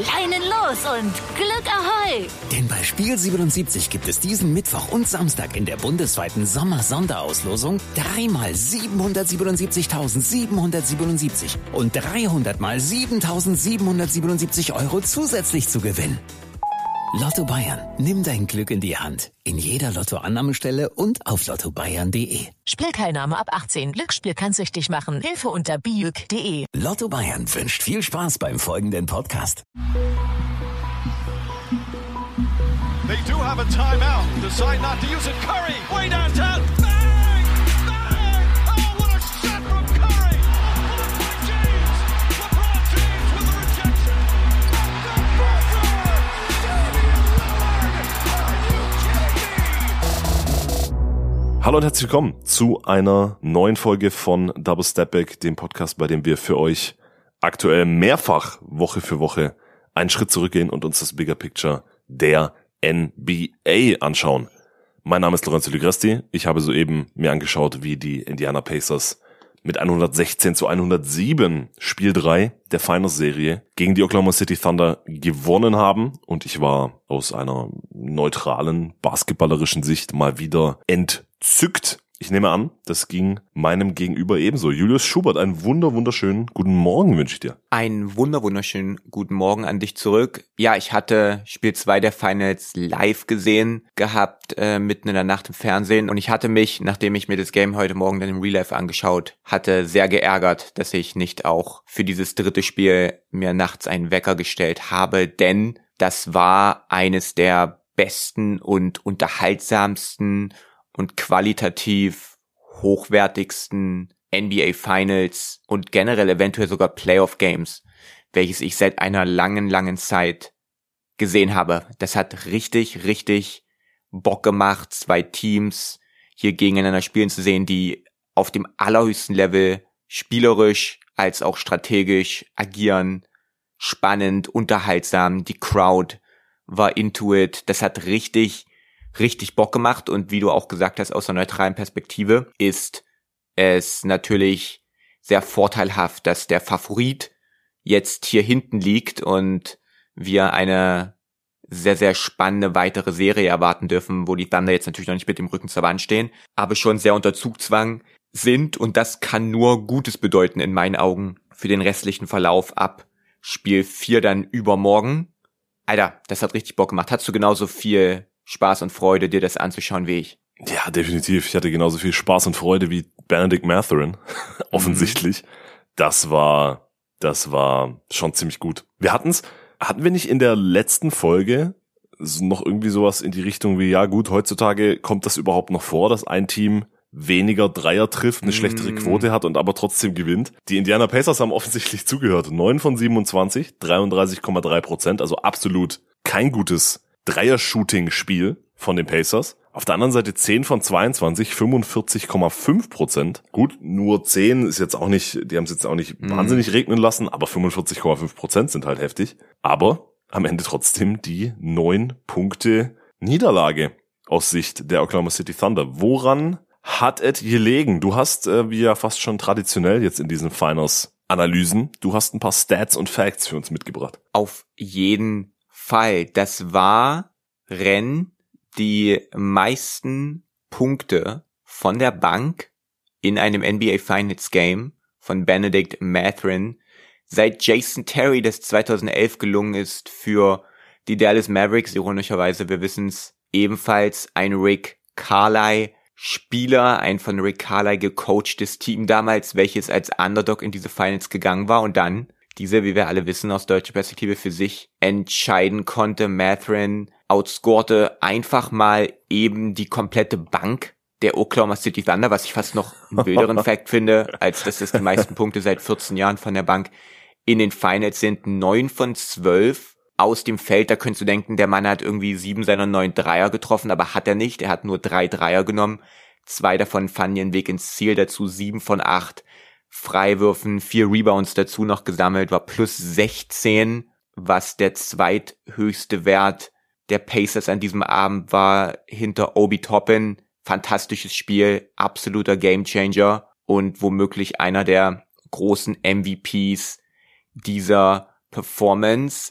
Leinen los und Glück Ahoi! Denn bei Spiel 77 gibt es diesen Mittwoch und Samstag in der bundesweiten Sommer-Sonderauslosung 3 mal 777.777 und 300 mal 7.777 € zusätzlich zu gewinnen. Lotto Bayern, nimm dein Glück in die Hand. In jeder Lottoannahmestelle und auf lottobayern.de. Spielteilnahme ab 18. Glücksspiel kann süchtig machen. Hilfe unter biüg.de. Lotto Bayern wünscht viel Spaß beim folgenden Podcast. They do have a timeout. Decide not to use it. Curry, way downtown. Bang! Bang! Oh, what a shot from Curry! Blocked by James. LeBron James with the rejection. The buzzer! Damian Lillard! Are you kidding me? Hallo und herzlich willkommen zu einer neuen Folge von Double Step Back, dem Podcast, bei dem wir für euch aktuell mehrfach Woche für Woche einen Schritt zurückgehen und uns das Bigger Picture der NBA anschauen. Mein Name ist Lorenzo Lugresti. Ich habe soeben mir angeschaut, wie die Indiana Pacers mit 116-107 Spiel 3 der Finals-Serie gegen die Oklahoma City Thunder gewonnen haben. Und ich war aus einer neutralen basketballerischen Sicht mal wieder entzückt. Ich nehme an, das ging meinem Gegenüber ebenso. Julius Schubert, einen wunderschönen guten Morgen wünsche ich dir. Einen wunderschönen guten Morgen an dich zurück. Ja, ich hatte Spiel 2 der Finals live gesehen gehabt, mitten in der Nacht im Fernsehen. Und ich hatte mich, nachdem ich mir das Game heute Morgen dann im Real Life angeschaut hatte, sehr geärgert, dass ich nicht auch für dieses dritte Spiel mir nachts einen Wecker gestellt habe. Denn das war eines der besten und unterhaltsamsten und qualitativ hochwertigsten NBA Finals und generell eventuell sogar Playoff Games, welches ich seit einer langen Zeit gesehen habe. Das hat richtig Bock gemacht, zwei Teams hier gegeneinander spielen zu sehen, die auf dem allerhöchsten Level spielerisch als auch strategisch agieren, spannend, unterhaltsam, die Crowd war into it. Das hat richtig Bock gemacht, und wie du auch gesagt hast, aus einer neutralen Perspektive ist es natürlich sehr vorteilhaft, dass der Favorit jetzt hier hinten liegt und wir eine sehr spannende weitere Serie erwarten dürfen, wo die Thunder jetzt natürlich noch nicht mit dem Rücken zur Wand stehen, aber schon sehr unter Zugzwang sind, und das kann nur Gutes bedeuten in meinen Augen für den restlichen Verlauf ab Spiel 4 dann übermorgen. Alter, das hat richtig Bock gemacht. Hattest du genauso viel Spaß und Freude, dir das anzuschauen wie ich? Ja, definitiv. Ich hatte genauso viel Spaß und Freude wie Benedict Mathurin, offensichtlich. Das war schon ziemlich gut. Hatten wir nicht in der letzten Folge noch irgendwie sowas in die Richtung wie, ja gut, heutzutage kommt das überhaupt noch vor, dass ein Team weniger Dreier trifft, eine schlechtere Quote hat und aber trotzdem gewinnt? Die Indiana Pacers haben offensichtlich zugehört. 9 von 27, 33,3%, also absolut kein gutes Dreier-Shooting-Spiel von den Pacers. Auf der anderen Seite 10 von 22, 45,5%. Gut, nur 10 ist jetzt auch nicht, die haben es jetzt auch nicht wahnsinnig regnen lassen, aber 45,5% sind halt heftig. Aber am Ende trotzdem die 9 Punkte Niederlage aus Sicht der Oklahoma City Thunder. Woran hat es gelegen? Du hast, wie ja fast schon traditionell jetzt in diesen Finals-Analysen, du hast ein paar Stats und Facts für uns mitgebracht. Auf jeden Fall. Das waren die meisten Punkte von der Bank in einem NBA Finals Game von Benedict Mathurin, seit Jason Terry das 2011 gelungen ist für die Dallas Mavericks. Ironischerweise, wir wissen es, ebenfalls ein Rick Carlisle Spieler, ein von Rick Carlisle gecoachtes Team damals, welches als Underdog in diese Finals gegangen war und dann diese, wie wir alle wissen, aus deutscher Perspektive für sich entscheiden konnte. Mathurin outscorte einfach mal eben die komplette Bank der Oklahoma City Thunder, was ich fast noch einen wilderen Fact finde, als dass es die meisten Punkte seit 14 Jahren von der Bank in den Finals sind. 9 von 12 aus dem Feld. Da könntest du denken, der Mann hat irgendwie 7 seiner 9 Dreier getroffen, aber hat er nicht. Er hat nur 3 Dreier genommen. 2 davon fanden ihren Weg ins Ziel, dazu 7 von 8 Freiwürfen, 4 Rebounds dazu noch gesammelt, war plus 16, was der zweithöchste Wert der Pacers an diesem Abend war, hinter Obi Toppin. Fantastisches Spiel, absoluter Gamechanger und womöglich einer der großen MVPs dieser Performance.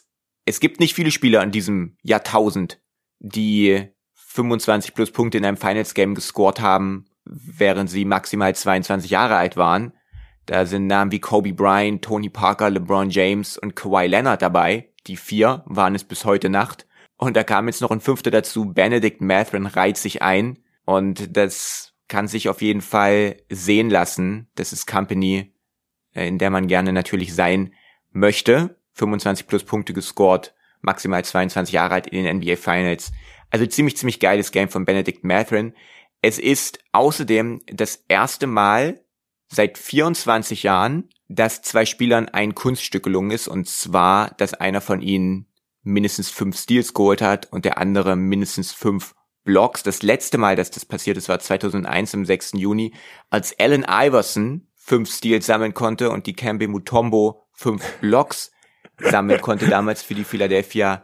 Es gibt nicht viele Spieler in diesem Jahrtausend, die 25 plus Punkte in einem Finals-Game gescored haben, während sie maximal 22 Jahre alt waren. Da sind Namen wie Kobe Bryant, Tony Parker, LeBron James und Kawhi Leonard dabei. Die 4 waren es bis heute Nacht. Und da kam jetzt noch ein 5. dazu. Bennedict Mathurin reiht sich ein. Und das kann sich auf jeden Fall sehen lassen. Das ist Company, in der man gerne natürlich sein möchte. 25 plus Punkte gescored, maximal 22 Jahre alt in den NBA Finals. Also ziemlich geiles Game von Bennedict Mathurin. Es ist außerdem das erste Mal seit 24 Jahren, dass 2 Spielern ein Kunststück gelungen ist, und zwar, dass einer von ihnen mindestens 5 Steals geholt hat und der andere mindestens 5 Blocks. Das letzte Mal, dass das passiert ist, war 2001 am 6. Juni, als Allen Iverson 5 Steals sammeln konnte und Dikembe Mutombo 5 Blocks sammeln konnte, damals für die Philadelphia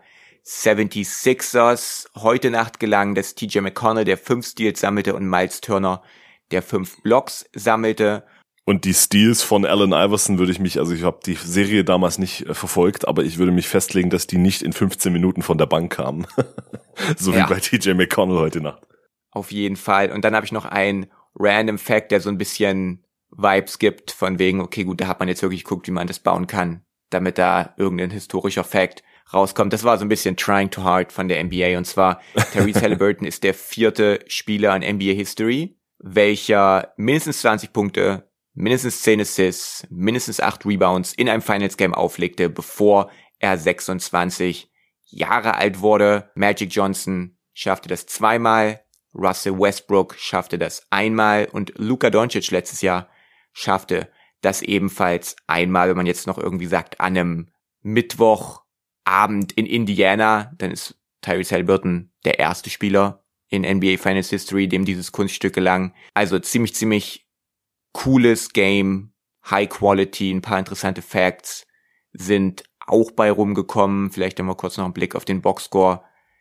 76ers. Heute Nacht gelang das TJ McConnell, der 5 Steals sammelte, und Miles Turner, der 5 Blocks sammelte. Und die Steals von Allen Iverson ich habe die Serie damals nicht verfolgt, aber ich würde mich festlegen, dass die nicht in 15 Minuten von der Bank kamen. So wie bei TJ McConnell heute Nacht. Auf jeden Fall. Und dann habe ich noch einen Random Fact, der so ein bisschen Vibes gibt, von wegen, okay, gut, da hat man jetzt wirklich geguckt, wie man das bauen kann, damit da irgendein historischer Fact rauskommt. Das war so ein bisschen trying too hard von der NBA. Und zwar, Tyrese Haliburton ist der 4. Spieler in NBA History, welcher mindestens 20 Punkte, mindestens 10 Assists, mindestens 8 Rebounds in einem Finals-Game auflegte, bevor er 26 Jahre alt wurde. Magic Johnson schaffte das 2-mal, Russell Westbrook schaffte das 1-mal und Luka Doncic letztes Jahr schaffte das ebenfalls 1-mal. Wenn man jetzt noch irgendwie sagt, an einem Mittwochabend in Indiana, dann ist Tyrese Haliburton der erste Spieler in NBA Finals History, dem dieses Kunststück gelang. Also ziemlich cooles Game, High Quality, ein paar interessante Facts sind auch bei rumgekommen. Vielleicht haben wir kurz noch einen Blick auf den Boxscore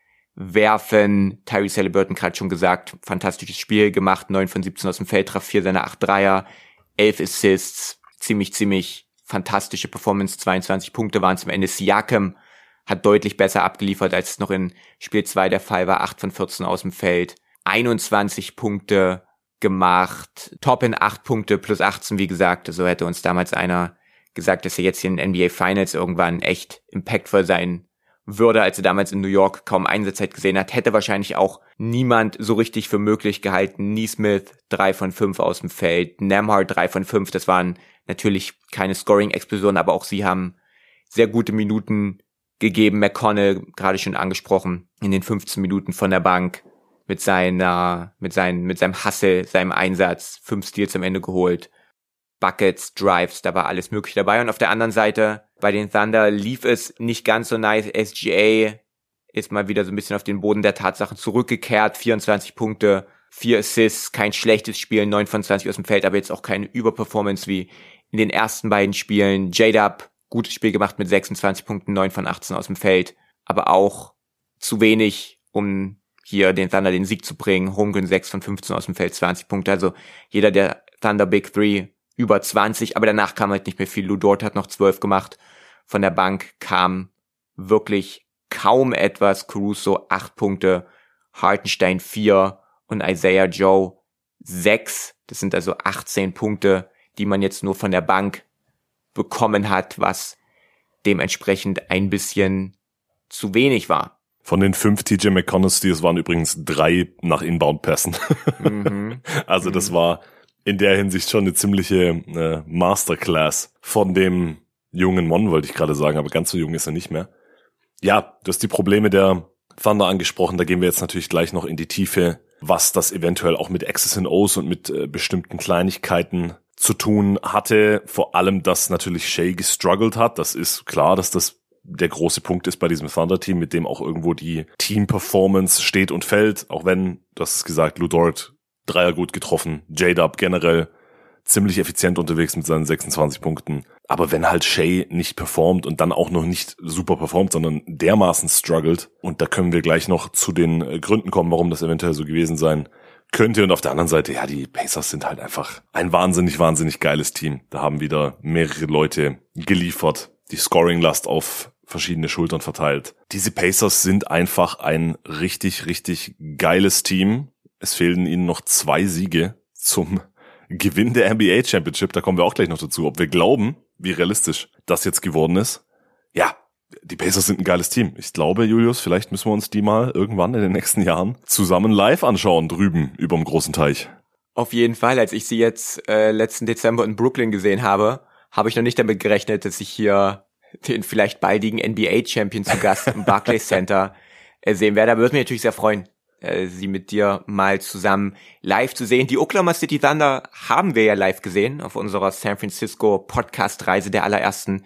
werfen. Tyrese Haliburton, gerade schon gesagt, fantastisches Spiel gemacht, 9 von 17 aus dem Feld, traf 4 seiner 8 Dreier, 11 Assists, ziemlich fantastische Performance, 22 Punkte waren es am Ende. Siakam hat deutlich besser abgeliefert, als es noch in Spiel 2 der Fall war, 8 von 14 aus dem Feld, 21 Punkte gemacht, Top in 8 Punkte plus 18, wie gesagt. So hätte uns damals einer gesagt, dass er jetzt hier in den NBA Finals irgendwann echt impactvoll sein würde, als er damals in New York kaum Einsatzzeit gesehen hat. Hätte wahrscheinlich auch niemand so richtig für möglich gehalten. Nesmith 3 von 5 aus dem Feld, Nembhard 3 von 5. Das waren natürlich keine Scoring-Explosionen, aber auch sie haben sehr gute Minuten gegeben. McConnell, gerade schon angesprochen, in den 15 Minuten von der Bank mit seinem Hustle, seinem Einsatz, 5 Steals am Ende geholt. Buckets, Drives, da war alles möglich dabei. Und auf der anderen Seite, bei den Thunder lief es nicht ganz so nice. SGA ist mal wieder so ein bisschen auf den Boden der Tatsachen zurückgekehrt. 24 Punkte, 4 Assists, kein schlechtes Spiel, 9 von 20 aus dem Feld, aber jetzt auch keine Überperformance wie in den ersten beiden Spielen. J-Dub, gutes Spiel gemacht mit 26 Punkten, 9 von 18 aus dem Feld, aber auch zu wenig, um hier den Thunder den Sieg zu bringen. Holmgren 6 von 15 aus dem Feld, 20 Punkte. Also jeder der Thunder Big Three über 20, aber danach kam halt nicht mehr viel. Lou Dort hat noch 12 gemacht. Von der Bank kam wirklich kaum etwas. Caruso 8 Punkte, Hartenstein 4 und Isaiah Joe 6. Das sind also 18 Punkte, die man jetzt nur von der Bank bekommen hat, was dementsprechend ein bisschen zu wenig war. Von den 5 TJ McConnell Steals waren übrigens 3 nach Inbound-Pässen. Also das war in der Hinsicht schon eine ziemliche Masterclass von dem jungen Mann, wollte ich gerade sagen, aber ganz so jung ist er nicht mehr. Ja, du hast die Probleme der Thunder angesprochen, da gehen wir jetzt natürlich gleich noch in die Tiefe, was das eventuell auch mit X's and O's und mit bestimmten Kleinigkeiten zu tun hatte. Vor allem, dass natürlich Shai gestruggelt hat. Das ist klar, dass das der große Punkt ist bei diesem Thunder-Team, mit dem auch irgendwo die Team-Performance steht und fällt. Auch wenn, du hast es gesagt, Lou Dort Dreier gut getroffen, J-Dub generell ziemlich effizient unterwegs mit seinen 26 Punkten. Aber wenn halt Shai nicht performt und dann auch noch nicht super performt, sondern dermaßen struggelt, und da können wir gleich noch zu den Gründen kommen, warum das eventuell so gewesen sein könnte. Und auf der anderen Seite, ja, die Pacers sind halt einfach ein wahnsinnig geiles Team. Da haben wieder mehrere Leute geliefert. Die Scoring-Last auf verschiedene Schultern verteilt. Diese Pacers sind einfach ein richtig, richtig geiles Team. Es fehlen ihnen noch 2 Siege zum Gewinn der NBA Championship. Da kommen wir auch gleich noch dazu, ob wir glauben, wie realistisch das jetzt geworden ist. Ja, die Pacers sind ein geiles Team. Ich glaube, Julius, vielleicht müssen wir uns die mal irgendwann in den nächsten Jahren zusammen live anschauen, drüben überm großen Teich. Auf jeden Fall, als ich sie jetzt letzten Dezember in Brooklyn gesehen habe ich noch nicht damit gerechnet, dass ich hier den vielleicht baldigen NBA-Champion zu Gast im Barclays Center sehen werde. Aber würde mich natürlich sehr freuen, sie mit dir mal zusammen live zu sehen. Die Oklahoma City Thunder haben wir ja live gesehen auf unserer San Francisco Podcast-Reise, der allerersten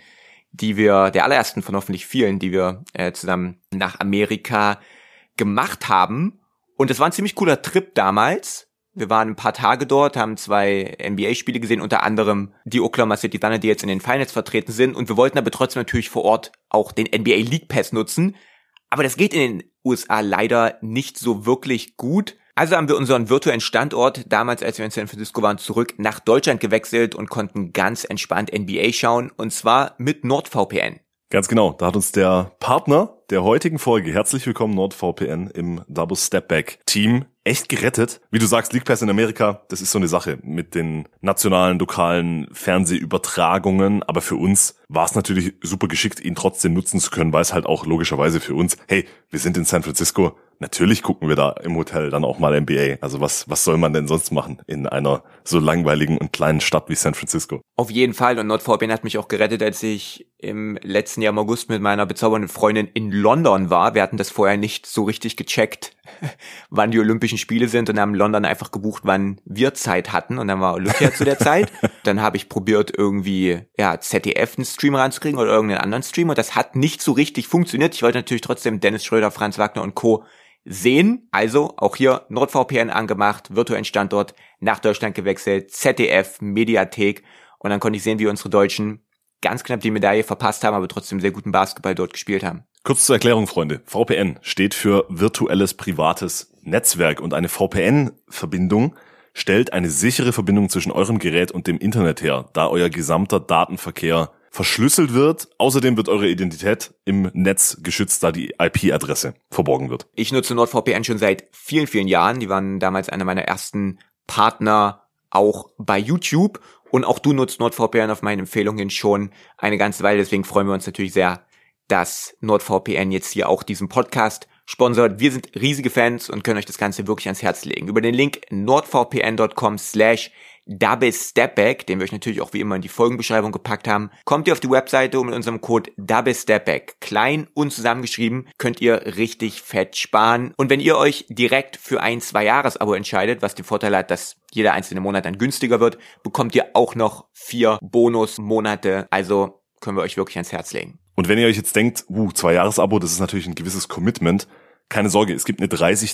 von hoffentlich vielen, die wir zusammen nach Amerika gemacht haben. Und es war ein ziemlich cooler Trip damals. Wir waren ein paar Tage dort, haben 2 NBA-Spiele gesehen, unter anderem die Oklahoma City Thunder, die jetzt in den Finals vertreten sind. Und wir wollten aber trotzdem natürlich vor Ort auch den NBA League Pass nutzen. Aber das geht in den USA leider nicht so wirklich gut. Also haben wir unseren virtuellen Standort, damals als wir in San Francisco waren, zurück nach Deutschland gewechselt und konnten ganz entspannt NBA schauen. Und zwar mit NordVPN. Ganz genau, da hat uns der Partner der heutigen Folge, herzlich willkommen NordVPN im Double Step Back Team, echt gerettet. Wie du sagst, League Pass in Amerika, das ist so eine Sache mit den nationalen, lokalen Fernsehübertragungen. Aber für uns war es natürlich super geschickt, ihn trotzdem nutzen zu können, weil es halt auch logischerweise für uns, hey, wir sind in San Francisco, natürlich gucken wir da im Hotel dann auch mal NBA. Also was soll man denn sonst machen in einer so langweiligen und kleinen Stadt wie San Francisco? Auf jeden Fall, und NordVPN hat mich auch gerettet, als ich im letzten Jahr im August mit meiner bezaubernden Freundin in London war. Wir hatten das vorher nicht so richtig gecheckt, wann die Olympischen Spiele sind, und haben London einfach gebucht, wann wir Zeit hatten, und dann war Olympia zu der Zeit. Dann habe ich probiert, irgendwie ZDF einen Stream ranzukriegen oder irgendeinen anderen Stream, und das hat nicht so richtig funktioniert. Ich wollte natürlich trotzdem Dennis Schröder, Franz Wagner und Co. sehen. Also auch hier NordVPN angemacht, virtuellen Standort, nach Deutschland gewechselt, ZDF, Mediathek, und dann konnte ich sehen, wie unsere Deutschen ganz knapp die Medaille verpasst haben, aber trotzdem sehr guten Basketball dort gespielt haben. Kurz zur Erklärung, Freunde. VPN steht für virtuelles privates Netzwerk, und eine VPN-Verbindung stellt eine sichere Verbindung zwischen eurem Gerät und dem Internet her, da euer gesamter Datenverkehr verschlüsselt wird. Außerdem wird eure Identität im Netz geschützt, da die IP-Adresse verborgen wird. Ich nutze NordVPN schon seit vielen, vielen Jahren. Die waren damals einer meiner ersten Partner auch bei YouTube. Und auch du nutzt NordVPN auf meine Empfehlungen schon eine ganze Weile. Deswegen freuen wir uns natürlich sehr, dass NordVPN jetzt hier auch diesen Podcast sponsort. Wir sind riesige Fans und können euch das Ganze wirklich ans Herz legen. Über den Link nordvpn.com/doublestepback, den wir euch natürlich auch wie immer in die Folgenbeschreibung gepackt haben, kommt ihr auf die Webseite, und mit unserem Code doublestepback, klein und zusammengeschrieben, könnt ihr richtig fett sparen. Und wenn ihr euch direkt für ein 2-Jahres-Abo entscheidet, was den Vorteil hat, dass jeder einzelne Monat dann günstiger wird, bekommt ihr auch noch 4 Bonusmonate. Also können wir euch wirklich ans Herz legen. Und wenn ihr euch jetzt denkt, 2-Jahres-Abo, das ist natürlich ein gewisses Commitment, keine Sorge, es gibt eine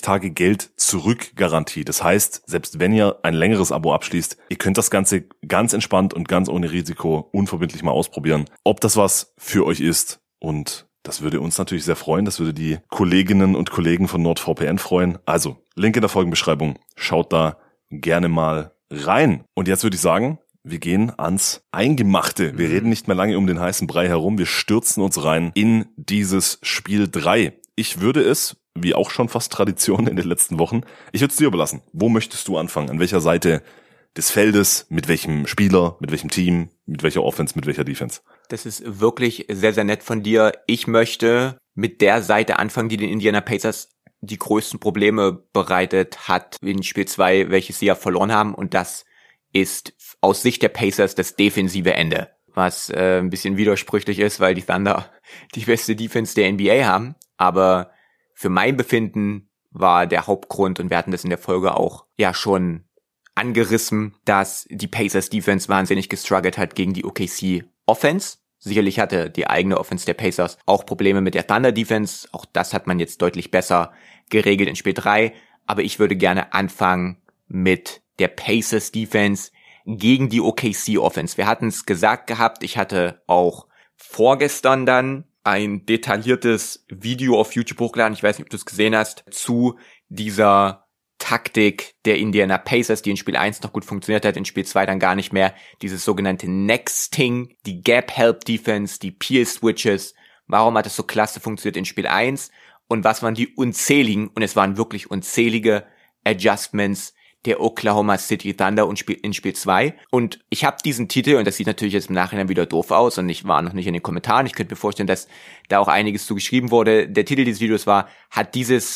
30-Tage-Geld-Zurück-Garantie. Das heißt, selbst wenn ihr ein längeres Abo abschließt, ihr könnt das Ganze ganz entspannt und ganz ohne Risiko unverbindlich mal ausprobieren, ob das was für euch ist. Und das würde uns natürlich sehr freuen. Das würde die Kolleginnen und Kollegen von NordVPN freuen. Also, Link in der Folgenbeschreibung. Schaut da gerne mal rein. Und jetzt würde ich sagen, wir gehen ans Eingemachte. Wir reden nicht mehr lange um den heißen Brei herum. Wir stürzen uns rein in dieses Spiel 3. Ich würde es, wie auch schon fast Tradition in den letzten Wochen, ich würde es dir überlassen. Wo möchtest du anfangen? An welcher Seite des Feldes? Mit welchem Spieler? Mit welchem Team? Mit welcher Offense? Mit welcher Defense? Das ist wirklich sehr, sehr nett von dir. Ich möchte mit der Seite anfangen, die den Indiana Pacers die größten Probleme bereitet hat in Spiel 2, welches sie ja verloren haben. Und das ist aus Sicht der Pacers das defensive Ende. Was ein bisschen widersprüchlich ist, weil die Thunder die beste Defense der NBA haben. Aber für mein Befinden war der Hauptgrund, und wir hatten das in der Folge auch ja schon angerissen, dass die Pacers Defense wahnsinnig gestruggelt hat gegen die OKC Offense. Sicherlich hatte die eigene Offense der Pacers auch Probleme mit der Thunder Defense. Auch das hat man jetzt deutlich besser geregelt in Spiel 3. Aber ich würde gerne anfangen mit der Pacers Defense gegen die OKC Offense. Wir hatten es gesagt gehabt, ich hatte auch vorgestern dann ein detailliertes Video auf YouTube hochgeladen, ich weiß nicht, ob du es gesehen hast, zu dieser Taktik der Indiana Pacers, die in Spiel 1 noch gut funktioniert hat, in Spiel 2 dann gar nicht mehr. Dieses sogenannte Nexting, die Gap Help Defense, die Peel Switches, Warum hat es so klasse funktioniert in Spiel 1? Und was waren die unzähligen, und es waren wirklich unzählige Adjustments der Oklahoma City Thunder in Spiel 2. Und ich habe diesen Titel, und das sieht natürlich jetzt im Nachhinein wieder doof aus, und ich war noch nicht in den Kommentaren, ich könnte mir vorstellen, dass da auch einiges zu geschrieben wurde. Der Titel dieses Videos war, hat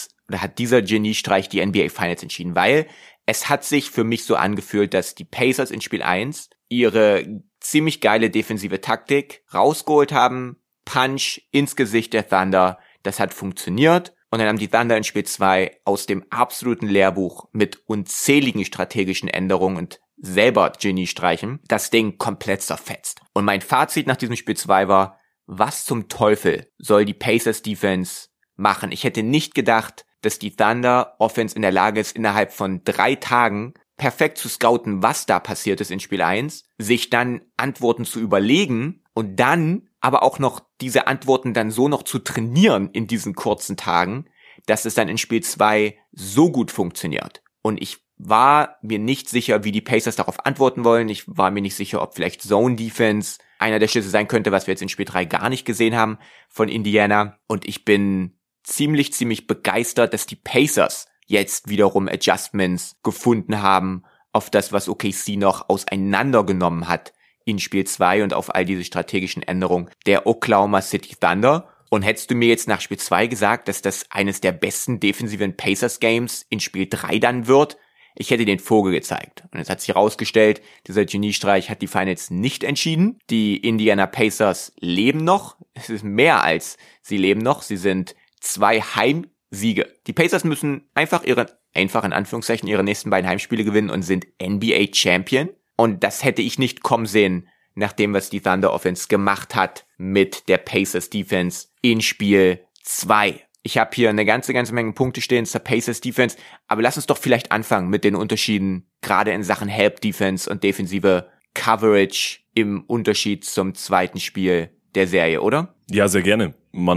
dieser Geniestreich die NBA Finals entschieden, weil es hat sich für mich so angefühlt, dass die Pacers in Spiel 1 ihre ziemlich geile defensive Taktik rausgeholt haben, Punch ins Gesicht der Thunder, das hat funktioniert. Und dann haben die Thunder in Spiel 2 aus dem absoluten Lehrbuch mit unzähligen strategischen Änderungen und selber Geniestreichen das Ding komplett zerfetzt. Und mein Fazit nach diesem Spiel 2 war, was zum Teufel soll die Pacers Defense machen? Ich hätte nicht gedacht, dass die Thunder Offense in der Lage ist, innerhalb von 3 Tagen perfekt zu scouten, was da passiert ist in Spiel 1, sich dann Antworten zu überlegen und dann aber auch noch diese Antworten dann so noch zu trainieren in diesen kurzen Tagen, dass es dann in Spiel 2 so gut funktioniert. Und ich war mir nicht sicher, wie die Pacers darauf antworten wollen. Ich war mir nicht sicher, ob vielleicht Zone Defense einer der Schlüsse sein könnte, was wir jetzt in Spiel 3 gar nicht gesehen haben von Indiana. Und ich bin ziemlich begeistert, dass die Pacers jetzt wiederum Adjustments gefunden haben auf das, was OKC noch auseinandergenommen hat in Spiel 2 und auf all diese strategischen Änderungen der Oklahoma City Thunder. Und hättest du mir jetzt nach Spiel 2 gesagt, dass das eines der besten defensiven Pacers-Games in Spiel 3 dann wird, ich hätte den Vogel gezeigt. Und es hat sich herausgestellt, dieser Geniestreich hat die Finals nicht entschieden. Die Indiana Pacers leben noch. Es ist mehr als sie leben noch. Sie sind 2 Heimsiege. Die Pacers müssen einfach in Anführungszeichen ihre nächsten beiden Heimspiele gewinnen und sind NBA Champion. Und das hätte ich nicht kommen sehen, nach dem, was die Thunder Offense gemacht hat mit der Pacers Defense in Spiel 2. Ich habe hier eine ganze Menge Punkte stehen zur Pacers Defense, aber lass uns doch vielleicht anfangen mit den Unterschieden, gerade in Sachen Help Defense und defensive Coverage im Unterschied zum zweiten Spiel der Serie, oder? Ja, sehr gerne.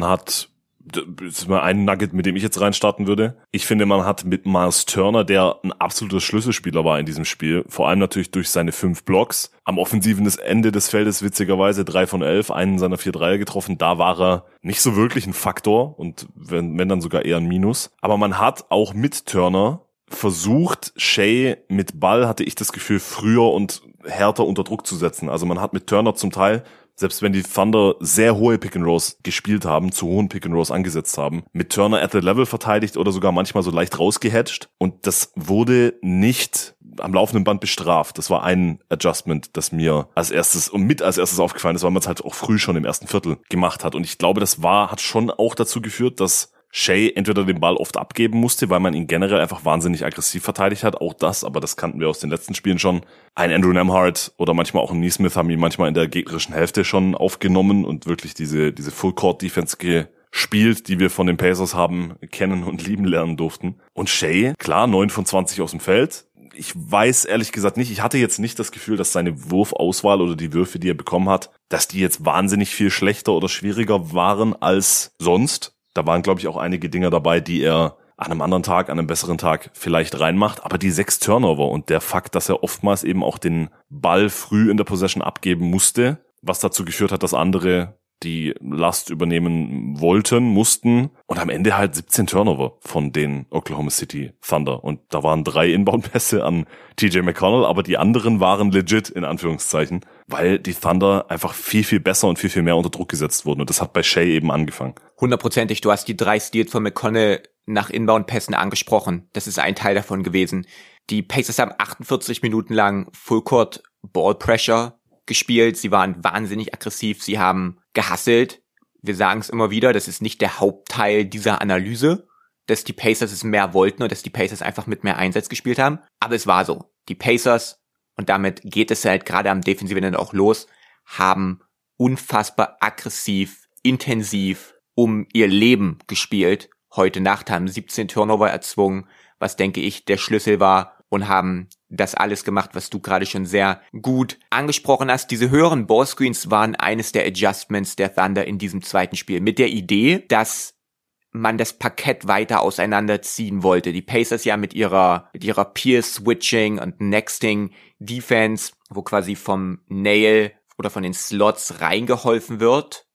Das ist mal ein Nugget, mit dem ich jetzt reinstarten würde. Ich finde, man hat mit Miles Turner, der ein absoluter Schlüsselspieler war in diesem Spiel, vor allem natürlich durch seine 5 Blocks, am offensiven Ende des Feldes witzigerweise 3 von 11, einen seiner 4 Dreier getroffen. Da war er nicht so wirklich ein Faktor und wenn dann sogar eher ein Minus. Aber man hat auch mit Turner versucht, Shai mit Ball, hatte ich das Gefühl, früher und härter unter Druck zu setzen. Also man hat mit Turner zum Teil, selbst wenn die Thunder sehr hohe Pick-and-Rolls gespielt haben, zu hohen Pick-and-Rolls angesetzt haben, mit Turner at the level verteidigt oder sogar manchmal so leicht rausgehatcht. Und das wurde nicht am laufenden Band bestraft. Das war ein Adjustment, das mir als erstes aufgefallen ist, weil man es halt auch früh schon im ersten Viertel gemacht hat. Und ich glaube, hat schon auch dazu geführt, dass Shai entweder den Ball oft abgeben musste, weil man ihn generell einfach wahnsinnig aggressiv verteidigt hat. Auch das, aber das kannten wir aus den letzten Spielen schon. Ein Andrew Nembhard oder manchmal auch ein Nesmith haben ihn manchmal in der gegnerischen Hälfte schon aufgenommen und wirklich diese Full-Court-Defense gespielt, die wir von den Pacers haben kennen und lieben lernen durften. Und Shai, klar, 9 von 20 aus dem Feld. Ich weiß ehrlich gesagt nicht, ich hatte jetzt nicht das Gefühl, dass seine Wurfauswahl oder die Würfe, die er bekommen hat, dass die jetzt wahnsinnig viel schlechter oder schwieriger waren als sonst. Da waren, glaube ich, auch einige Dinger dabei, die er an einem anderen Tag, an einem besseren Tag vielleicht reinmacht. Aber die 6 Turnover und der Fakt, dass er oftmals eben auch den Ball früh in der Possession abgeben musste, was dazu geführt hat, dass andere die Last übernehmen mussten. Und am Ende halt 17 Turnover von den Oklahoma City Thunder. Und da waren 3 Inbound-Pässe an TJ McConnell, aber die anderen waren legit, in Anführungszeichen, weil die Thunder einfach viel besser und viel mehr unter Druck gesetzt wurden. Und das hat bei Shai eben angefangen. 100%, du hast die 3 Steals von McConnell nach Inbound-Pässen angesprochen. Das ist ein Teil davon gewesen. Die Pacers haben 48 Minuten lang Full-Court Ball-Pressure gespielt. Sie waren wahnsinnig aggressiv. Sie haben gehustelt. Wir sagen es immer wieder, das ist nicht der Hauptteil dieser Analyse, dass die Pacers es mehr wollten und dass die Pacers einfach mit mehr Einsatz gespielt haben. Aber es war so. Die Pacers, und damit geht es halt gerade am defensiven Ende auch los, haben unfassbar aggressiv, intensiv um ihr Leben gespielt. Heute Nacht haben 17 Turnover erzwungen, was denke ich der Schlüssel war, und haben das alles gemacht, was du gerade schon sehr gut angesprochen hast. Diese höheren Ballscreens waren eines der Adjustments der Thunder in diesem zweiten Spiel. Mit der Idee, dass man das Parkett weiter auseinanderziehen wollte. Die Pacers ja mit ihrer Peer-Switching und Nexting-Defense, wo quasi vom Nail oder von den Slots reingeholfen wird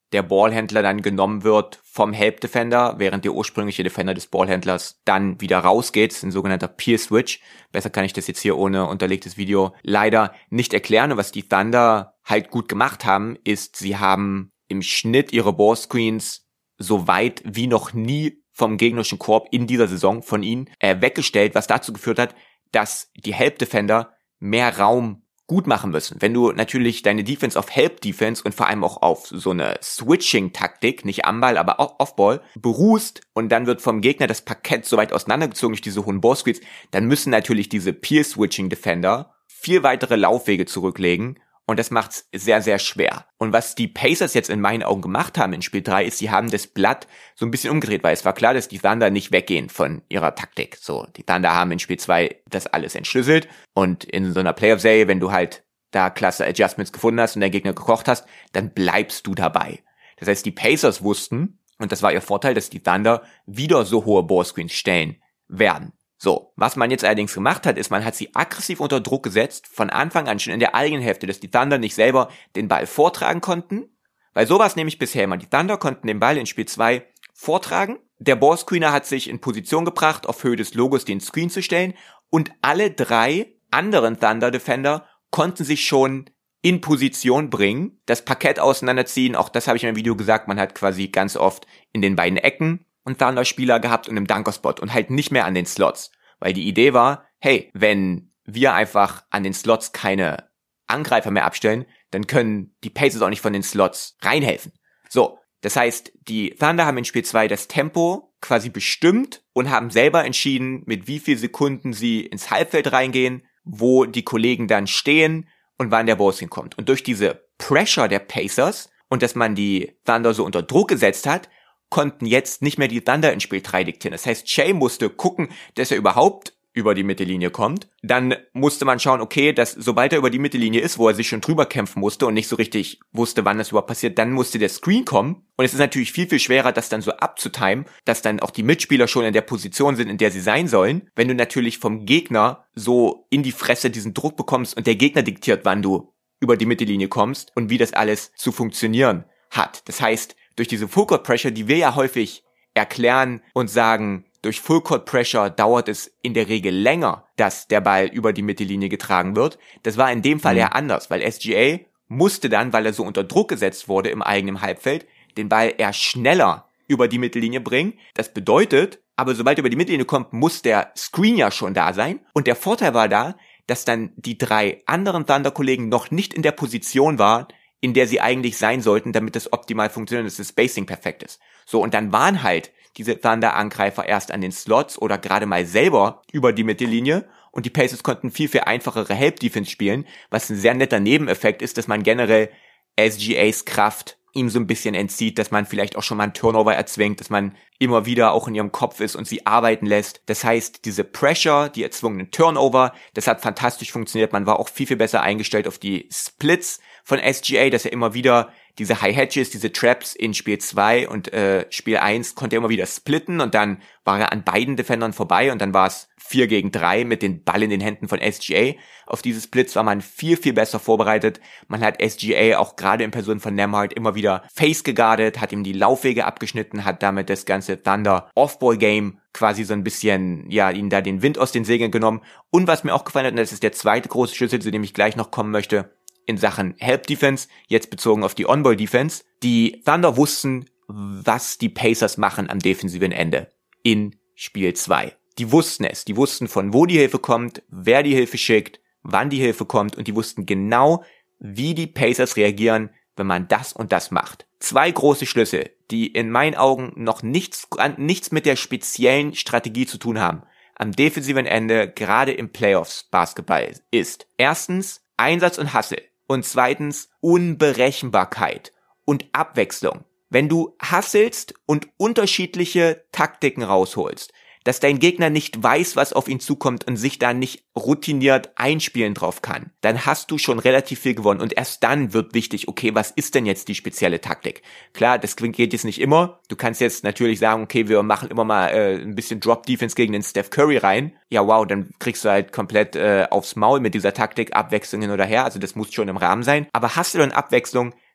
der Ballhändler dann genommen wird vom Help Defender, während der ursprüngliche Defender des Ballhändlers dann wieder rausgeht. Das ist ein sogenannter Peer Switch. Besser kann ich das jetzt hier ohne unterlegtes Video leider nicht erklären. Und was die Thunder halt gut gemacht haben, ist, sie haben im Schnitt ihre Ballscreens so weit wie noch nie vom gegnerischen Korb in dieser Saison von ihnen weggestellt, was dazu geführt hat, dass die Help Defender mehr Raum gut machen müssen. Wenn du natürlich deine Defense auf Help-Defense und vor allem auch auf so eine Switching-Taktik, nicht am Ball, aber off-Ball, beruhst und dann wird vom Gegner das Parkett so weit auseinandergezogen durch diese hohen Ballscreens, dann müssen natürlich diese Peer-Switching-Defender viel weitere Laufwege zurücklegen und das macht's sehr, sehr schwer. Und was die Pacers jetzt in meinen Augen gemacht haben in Spiel 3 ist, sie haben das Blatt so ein bisschen umgedreht, weil es war klar, dass die Thunder nicht weggehen von ihrer Taktik. So, die Thunder haben in Spiel 2 das alles entschlüsselt und in so einer Playoff-Serie, wenn du halt da klasse Adjustments gefunden hast und der Gegner gekocht hast, dann bleibst du dabei. Das heißt, die Pacers wussten, und das war ihr Vorteil, dass die Thunder wieder so hohe Ballscreens stellen werden. So, was man jetzt allerdings gemacht hat, ist, man hat sie aggressiv unter Druck gesetzt, von Anfang an schon in der eigenen Hälfte, dass die Thunder nicht selber den Ball vortragen konnten, weil so war es nämlich bisher immer. Die Thunder konnten den Ball in Spiel 2 vortragen, der Ballscreener hat sich in Position gebracht, auf Höhe des Logos den Screen zu stellen und alle 3 anderen Thunder-Defender konnten sich schon in Position bringen, das Parkett auseinanderziehen, auch das habe ich in meinem Video gesagt, man hat quasi ganz oft in den beiden Ecken und Thunder-Spieler gehabt und im Dunker-Spot und halt nicht mehr an den Slots. Weil die Idee war, hey, wenn wir einfach an den Slots keine Angreifer mehr abstellen, dann können die Pacers auch nicht von den Slots reinhelfen. So, das heißt, die Thunder haben in Spiel 2 das Tempo quasi bestimmt und haben selber entschieden, mit wie viel Sekunden sie ins Halbfeld reingehen, wo die Kollegen dann stehen und wann der Ball hinkommt. Und durch diese Pressure der Pacers und dass man die Thunder so unter Druck gesetzt hat, konnten jetzt nicht mehr die Thunder in Spiel 3 diktieren. Das heißt, Shai musste gucken, dass er überhaupt über die Mittellinie kommt. Dann musste man schauen, okay, dass sobald er über die Mittellinie ist, wo er sich schon drüber kämpfen musste und nicht so richtig wusste, wann das überhaupt passiert, dann musste der Screen kommen. Und es ist natürlich viel, viel schwerer, das dann so abzutimen, dass dann auch die Mitspieler schon in der Position sind, in der sie sein sollen. Wenn du natürlich vom Gegner so in die Fresse diesen Druck bekommst und der Gegner diktiert, wann du über die Mittellinie kommst und wie das alles zu funktionieren hat. Das heißt, durch diese Full-Court Pressure, die wir ja häufig erklären und sagen, durch Full-Court Pressure dauert es in der Regel länger, dass der Ball über die Mittellinie getragen wird. Das war in dem Fall ja anders, weil SGA musste dann, weil er so unter Druck gesetzt wurde im eigenen Halbfeld, den Ball eher schneller über die Mittellinie bringen. Das bedeutet, aber sobald er über die Mittellinie kommt, muss der Screen ja schon da sein. Und der Vorteil war da, dass dann die 3 anderen Thunder-Kollegen noch nicht in der Position waren, in der sie eigentlich sein sollten, damit das optimal funktioniert, dass das Spacing perfekt ist. So, und dann waren halt diese Thunder-Angreifer erst an den Slots oder gerade mal selber über die Mittellinie und die Pacers konnten viel, viel einfachere Help-Defense spielen, was ein sehr netter Nebeneffekt ist, dass man generell SGAs Kraft ihm so ein bisschen entzieht, dass man vielleicht auch schon mal einen Turnover erzwingt, dass man immer wieder auch in ihrem Kopf ist und sie arbeiten lässt. Das heißt, diese Pressure, die erzwungenen Turnover, das hat fantastisch funktioniert. Man war auch viel, viel besser eingestellt auf die Splits von SGA, dass er immer wieder diese High Hedges, diese Traps in Spiel 2 und Spiel 1 konnte er immer wieder splitten und dann war er an beiden Defendern vorbei und dann war es 4 gegen 3 mit den Ball in den Händen von SGA. Auf diese Splits war man viel, viel besser vorbereitet. Man hat SGA auch gerade in Person von Nembhard immer wieder face geguardet, hat ihm die Laufwege abgeschnitten, hat damit das ganze Thunder Off-Ball-Game quasi so ein bisschen, ja, ihnen da den Wind aus den Segeln genommen. Und was mir auch gefallen hat, und das ist der zweite große Schlüssel, zu dem ich gleich noch kommen möchte, in Sachen Help-Defense, jetzt bezogen auf die On-Ball-Defense. Die Thunder wussten, was die Pacers machen am defensiven Ende in Spiel 2. Die wussten es. Die wussten, von wo die Hilfe kommt, wer die Hilfe schickt, wann die Hilfe kommt und die wussten genau, wie die Pacers reagieren, wenn man das und das macht. 2 große Schlüssel, die in meinen Augen noch nichts mit der speziellen Strategie zu tun haben, am defensiven Ende, gerade im Playoffs-Basketball, ist erstens Einsatz und Hustle. Und zweitens Unberechenbarkeit und Abwechslung. Wenn du hustlest und unterschiedliche Taktiken rausholst, dass dein Gegner nicht weiß, was auf ihn zukommt und sich da nicht routiniert einspielen drauf kann, dann hast du schon relativ viel gewonnen. Und erst dann wird wichtig, okay, was ist denn jetzt die spezielle Taktik? Klar, das geht jetzt nicht immer. Du kannst jetzt natürlich sagen, okay, wir machen immer mal ein bisschen Drop-Defense gegen den Steph Curry rein. Ja, wow, dann kriegst du halt komplett aufs Maul mit dieser Taktik, Abwechslung hin oder her. Also das muss schon im Rahmen sein. Aber Hustle und Abwechslung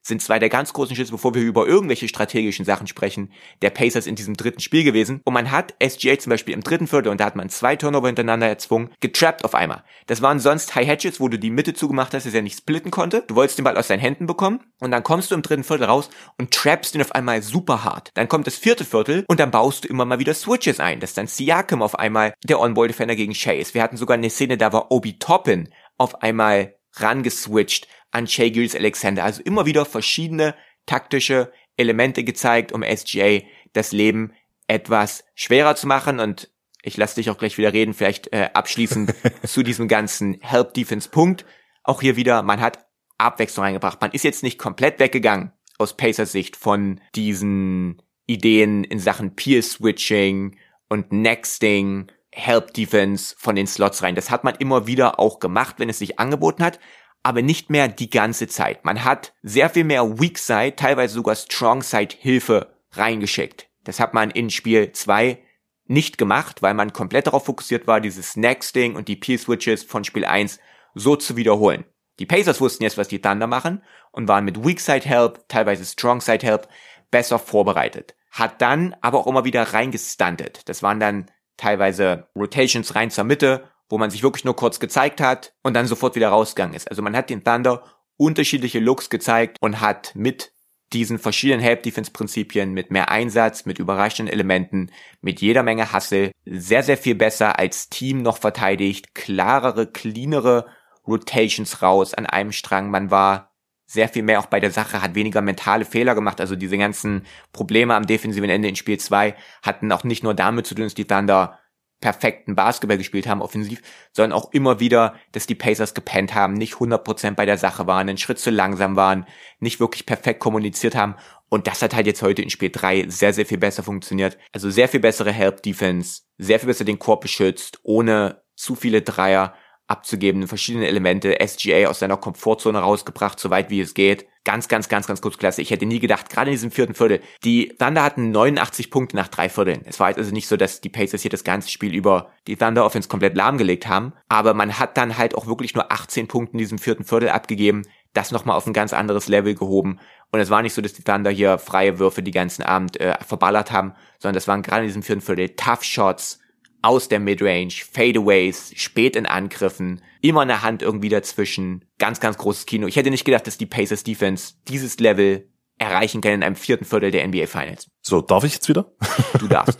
sind zwei der ganz großen Schlüsse, bevor wir über irgendwelche strategischen Sachen sprechen, der Pacers in diesem dritten Spiel gewesen. Und man hat SGA zum Beispiel im dritten Viertel, und da hat man 2 Turnover hintereinander erzwungen, getrappt auf einmal. Das waren sonst High Hatches, wo du die Mitte zugemacht hast, dass er nicht splitten konnte. Du wolltest den Ball aus seinen Händen bekommen und dann kommst du im dritten Viertel raus und trappst ihn auf einmal super hart. Dann kommt das vierte Viertel und dann baust du immer mal wieder Switches ein, dass dann Siakam auf einmal der On-Ball-Defender gegen Shea ist. Wir hatten sogar eine Szene, da war Obi Toppin auf einmal rangeswitcht an Shai Gilgeous-Alexander. Also immer wieder verschiedene taktische Elemente gezeigt, um SGA das Leben etwas schwerer zu machen. Und ich lasse dich auch gleich wieder reden, vielleicht abschließend zu diesem ganzen Help-Defense-Punkt. Auch hier wieder, man hat Abwechslung reingebracht. Man ist jetzt nicht komplett weggegangen aus Pacers Sicht von diesen Ideen in Sachen Peer-Switching und Nexting, Help-Defense von den Slots rein. Das hat man immer wieder auch gemacht, wenn es sich angeboten hat, aber nicht mehr die ganze Zeit. Man hat sehr viel mehr Weak-Side, teilweise sogar Strong-Side-Hilfe reingeschickt. Das hat man in Spiel 2 nicht gemacht, weil man komplett darauf fokussiert war, dieses Nexting und die Peer-Switches von Spiel 1 so zu wiederholen. Die Pacers wussten jetzt, was die Thunder machen und waren mit Weak-Side-Help, teilweise Strong-Side-Help besser vorbereitet. Hat dann aber auch immer wieder reingestuntet. Das waren dann teilweise Rotations rein zur Mitte, wo man sich wirklich nur kurz gezeigt hat und dann sofort wieder rausgegangen ist. Also man hat den Thunder unterschiedliche Looks gezeigt und hat mit diesen verschiedenen Help-Defense-Prinzipien, mit mehr Einsatz, mit überraschenden Elementen, mit jeder Menge Hustle, sehr, sehr viel besser als Team noch verteidigt, klarere, cleanere Rotations raus an einem Strang. Man war sehr viel mehr auch bei der Sache, hat weniger mentale Fehler gemacht. Also diese ganzen Probleme am defensiven Ende in Spiel 2 hatten auch nicht nur damit zu tun, dass die Thunder perfekten Basketball gespielt haben, offensiv, sondern auch immer wieder, dass die Pacers gepennt haben, nicht 100% bei der Sache waren, einen Schritt zu langsam waren, nicht wirklich perfekt kommuniziert haben. Und das hat halt jetzt heute in Spiel 3 sehr, sehr viel besser funktioniert. Also sehr viel bessere Help-Defense, sehr viel besser den Korb beschützt, ohne zu viele Dreier abzugeben, verschiedene Elemente, SGA aus seiner Komfortzone rausgebracht, so weit wie es geht. Ganz kurz klasse. Ich hätte nie gedacht, gerade in diesem vierten Viertel, die Thunder hatten 89 Punkte nach 3 Vierteln. Es war also nicht so, dass die Pacers hier das ganze Spiel über die Thunder Offense komplett lahmgelegt haben, aber man hat dann halt auch wirklich nur 18 Punkte in diesem vierten Viertel abgegeben, das nochmal auf ein ganz anderes Level gehoben. Und es war nicht so, dass die Thunder hier freie Würfe die ganzen Abend verballert haben, sondern das waren gerade in diesem vierten Viertel Tough Shots aus der Midrange, Fadeaways, spät in Angriffen, immer eine Hand irgendwie dazwischen. Ganz großes Kino. Ich hätte nicht gedacht, dass die Pacers Defense dieses Level erreichen kann in einem vierten Viertel der NBA Finals. So, darf ich jetzt wieder? Du darfst.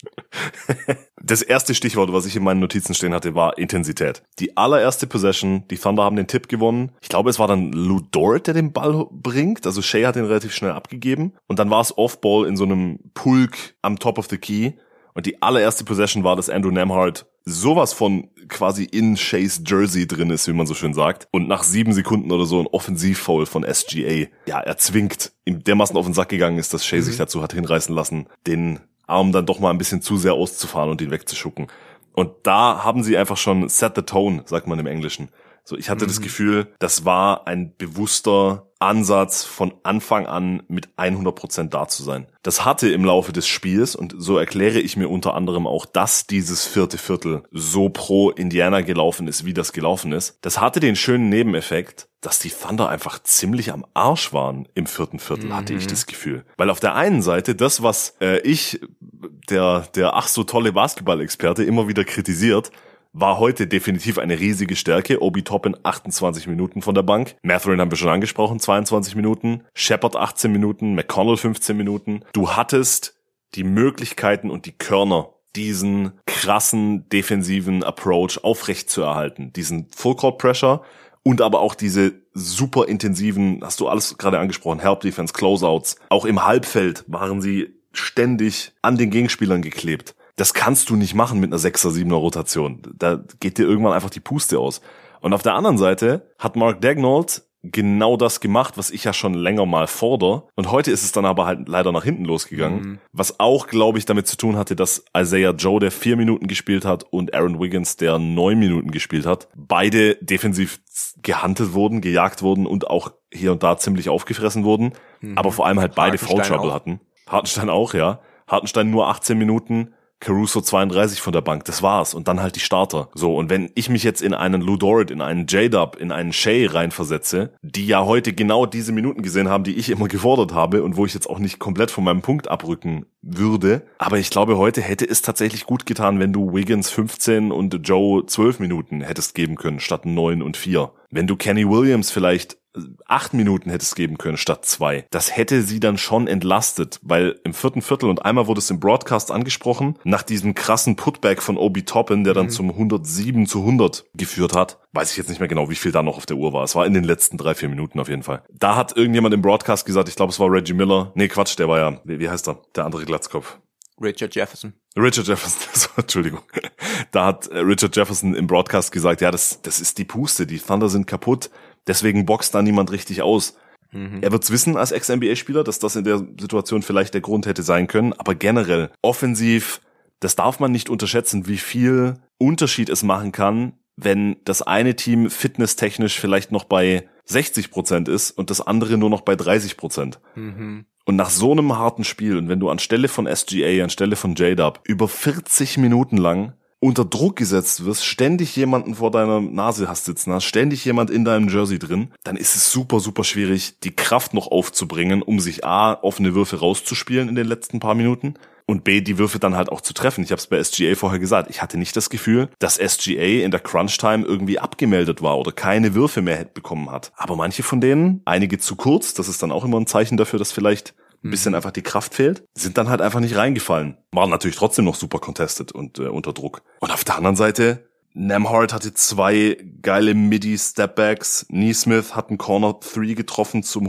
Das erste Stichwort, was ich in meinen Notizen stehen hatte, war Intensität. Die allererste Possession, die Thunder haben den Tipp gewonnen. Ich glaube, es war dann Lou Dort, der den Ball bringt. Also Shea hat ihn relativ schnell abgegeben. Und dann war es Off-Ball in so einem Pulk am Top of the Key. Und die allererste Possession war, dass Andrew Nembhard sowas von quasi in Sheas Jersey drin ist, wie man so schön sagt. Und nach 7 Sekunden oder so ein Offensivfoul von SGA, ja, erzwingt, ihm dermaßen auf den Sack gegangen ist, dass Shea sich dazu hat hinreißen lassen, den Arm dann doch mal ein bisschen zu sehr auszufahren und ihn wegzuschucken. Und da haben sie einfach schon set the tone, sagt man im Englischen. So, ich hatte das Gefühl, das war ein bewusster Ansatz von Anfang an mit 100% da zu sein. Das hatte im Laufe des Spiels, und so erkläre ich mir unter anderem auch, dass dieses vierte Viertel so pro Indiana gelaufen ist, wie das gelaufen ist. Das hatte den schönen Nebeneffekt, dass die Thunder einfach ziemlich am Arsch waren im vierten Viertel, hatte ich das Gefühl. Weil auf der einen Seite das, was ich, der ach so tolle Basketball-Experte, immer wieder kritisiert, war heute definitiv eine riesige Stärke. Obi Toppin 28 Minuten von der Bank. Mathurin haben wir schon angesprochen, 22 Minuten. Shepard 18 Minuten, McConnell 15 Minuten. Du hattest die Möglichkeiten und die Körner, diesen krassen defensiven Approach aufrecht zu erhalten. Diesen Full-Court-Pressure und aber auch diese super intensiven, hast du alles gerade angesprochen, Help-Defense, Closeouts. Auch im Halbfeld waren sie ständig an den Gegenspielern geklebt. Das kannst du nicht machen mit einer 6er, 7er Rotation. Da geht dir irgendwann einfach die Puste aus. Und auf der anderen Seite hat Mark Daigneault genau das gemacht, was ich ja schon länger mal fordere. Und heute ist es dann aber halt leider nach hinten losgegangen. Was auch, glaube ich, damit zu tun hatte, dass Isaiah Joe, der 4 Minuten gespielt hat, und Aaron Wiggins, der 9 Minuten gespielt hat, beide defensiv gehuntet wurden, gejagt wurden und auch hier und da ziemlich aufgefressen wurden. Aber vor allem halt beide Foul Trouble hatten. Hartenstein auch, ja. Hartenstein nur 18 Minuten. Caruso 32 von der Bank, das war's. Und dann halt die Starter. So, und wenn ich mich jetzt in einen Lou Dort, in einen J-Dub, in einen Shea reinversetze, die ja heute genau diese Minuten gesehen haben, die ich immer gefordert habe und wo ich jetzt auch nicht komplett von meinem Punkt abrücken würde. Aber ich glaube, heute hätte es tatsächlich gut getan, wenn du Wiggins 15 und Joe 12 Minuten hättest geben können, statt 9 und 4. Wenn du Kenny Williams vielleicht 8 Minuten hättest geben können statt 2. Das hätte sie dann schon entlastet, weil im 4. Viertel, und einmal wurde es im Broadcast angesprochen, nach diesem krassen Putback von Obi Toppin, der dann zum 107-100 geführt hat, weiß ich jetzt nicht mehr genau, wie viel da noch auf der Uhr war. Es war in den letzten 3-4 Minuten auf jeden Fall. Da hat irgendjemand im Broadcast gesagt, ich glaube, es war Reggie Miller. Nee, Quatsch, der war ja, wie heißt er? Der andere Glatzkopf. Richard Jefferson, Entschuldigung. Da hat Richard Jefferson im Broadcast gesagt, ja, das ist die Puste, die Thunder sind kaputt, deswegen boxt da niemand richtig aus. Er wird's wissen als Ex-NBA-Spieler, dass das in der Situation vielleicht der Grund hätte sein können, aber generell, offensiv, das darf man nicht unterschätzen, wie viel Unterschied es machen kann, wenn das eine Team fitnesstechnisch vielleicht noch bei 60% ist und das andere nur noch bei 30%. Und nach so einem harten Spiel, und wenn du anstelle von SGA, anstelle von J-Dub über 40 Minuten lang unter Druck gesetzt wirst, ständig jemanden vor deiner Nase hast sitzen hast, ständig jemand in deinem Jersey drin, dann ist es super, super schwierig, die Kraft noch aufzubringen, um sich A, offene Würfe rauszuspielen in den letzten paar Minuten und B, die Würfe dann halt auch zu treffen. Ich habe es bei SGA vorher gesagt, ich hatte nicht das Gefühl, dass SGA in der Crunch-Time irgendwie abgemeldet war oder keine Würfe mehr bekommen hat. Aber manche von denen, einige zu kurz, das ist dann auch immer ein Zeichen dafür, dass vielleicht ein bisschen einfach die Kraft fehlt, sind dann halt einfach nicht reingefallen. Waren natürlich trotzdem noch super contested und unter Druck. Und auf der anderen Seite, Nembhard hatte 2 geile Midi-Stepbacks. Neesmith hat einen Corner 3 getroffen zum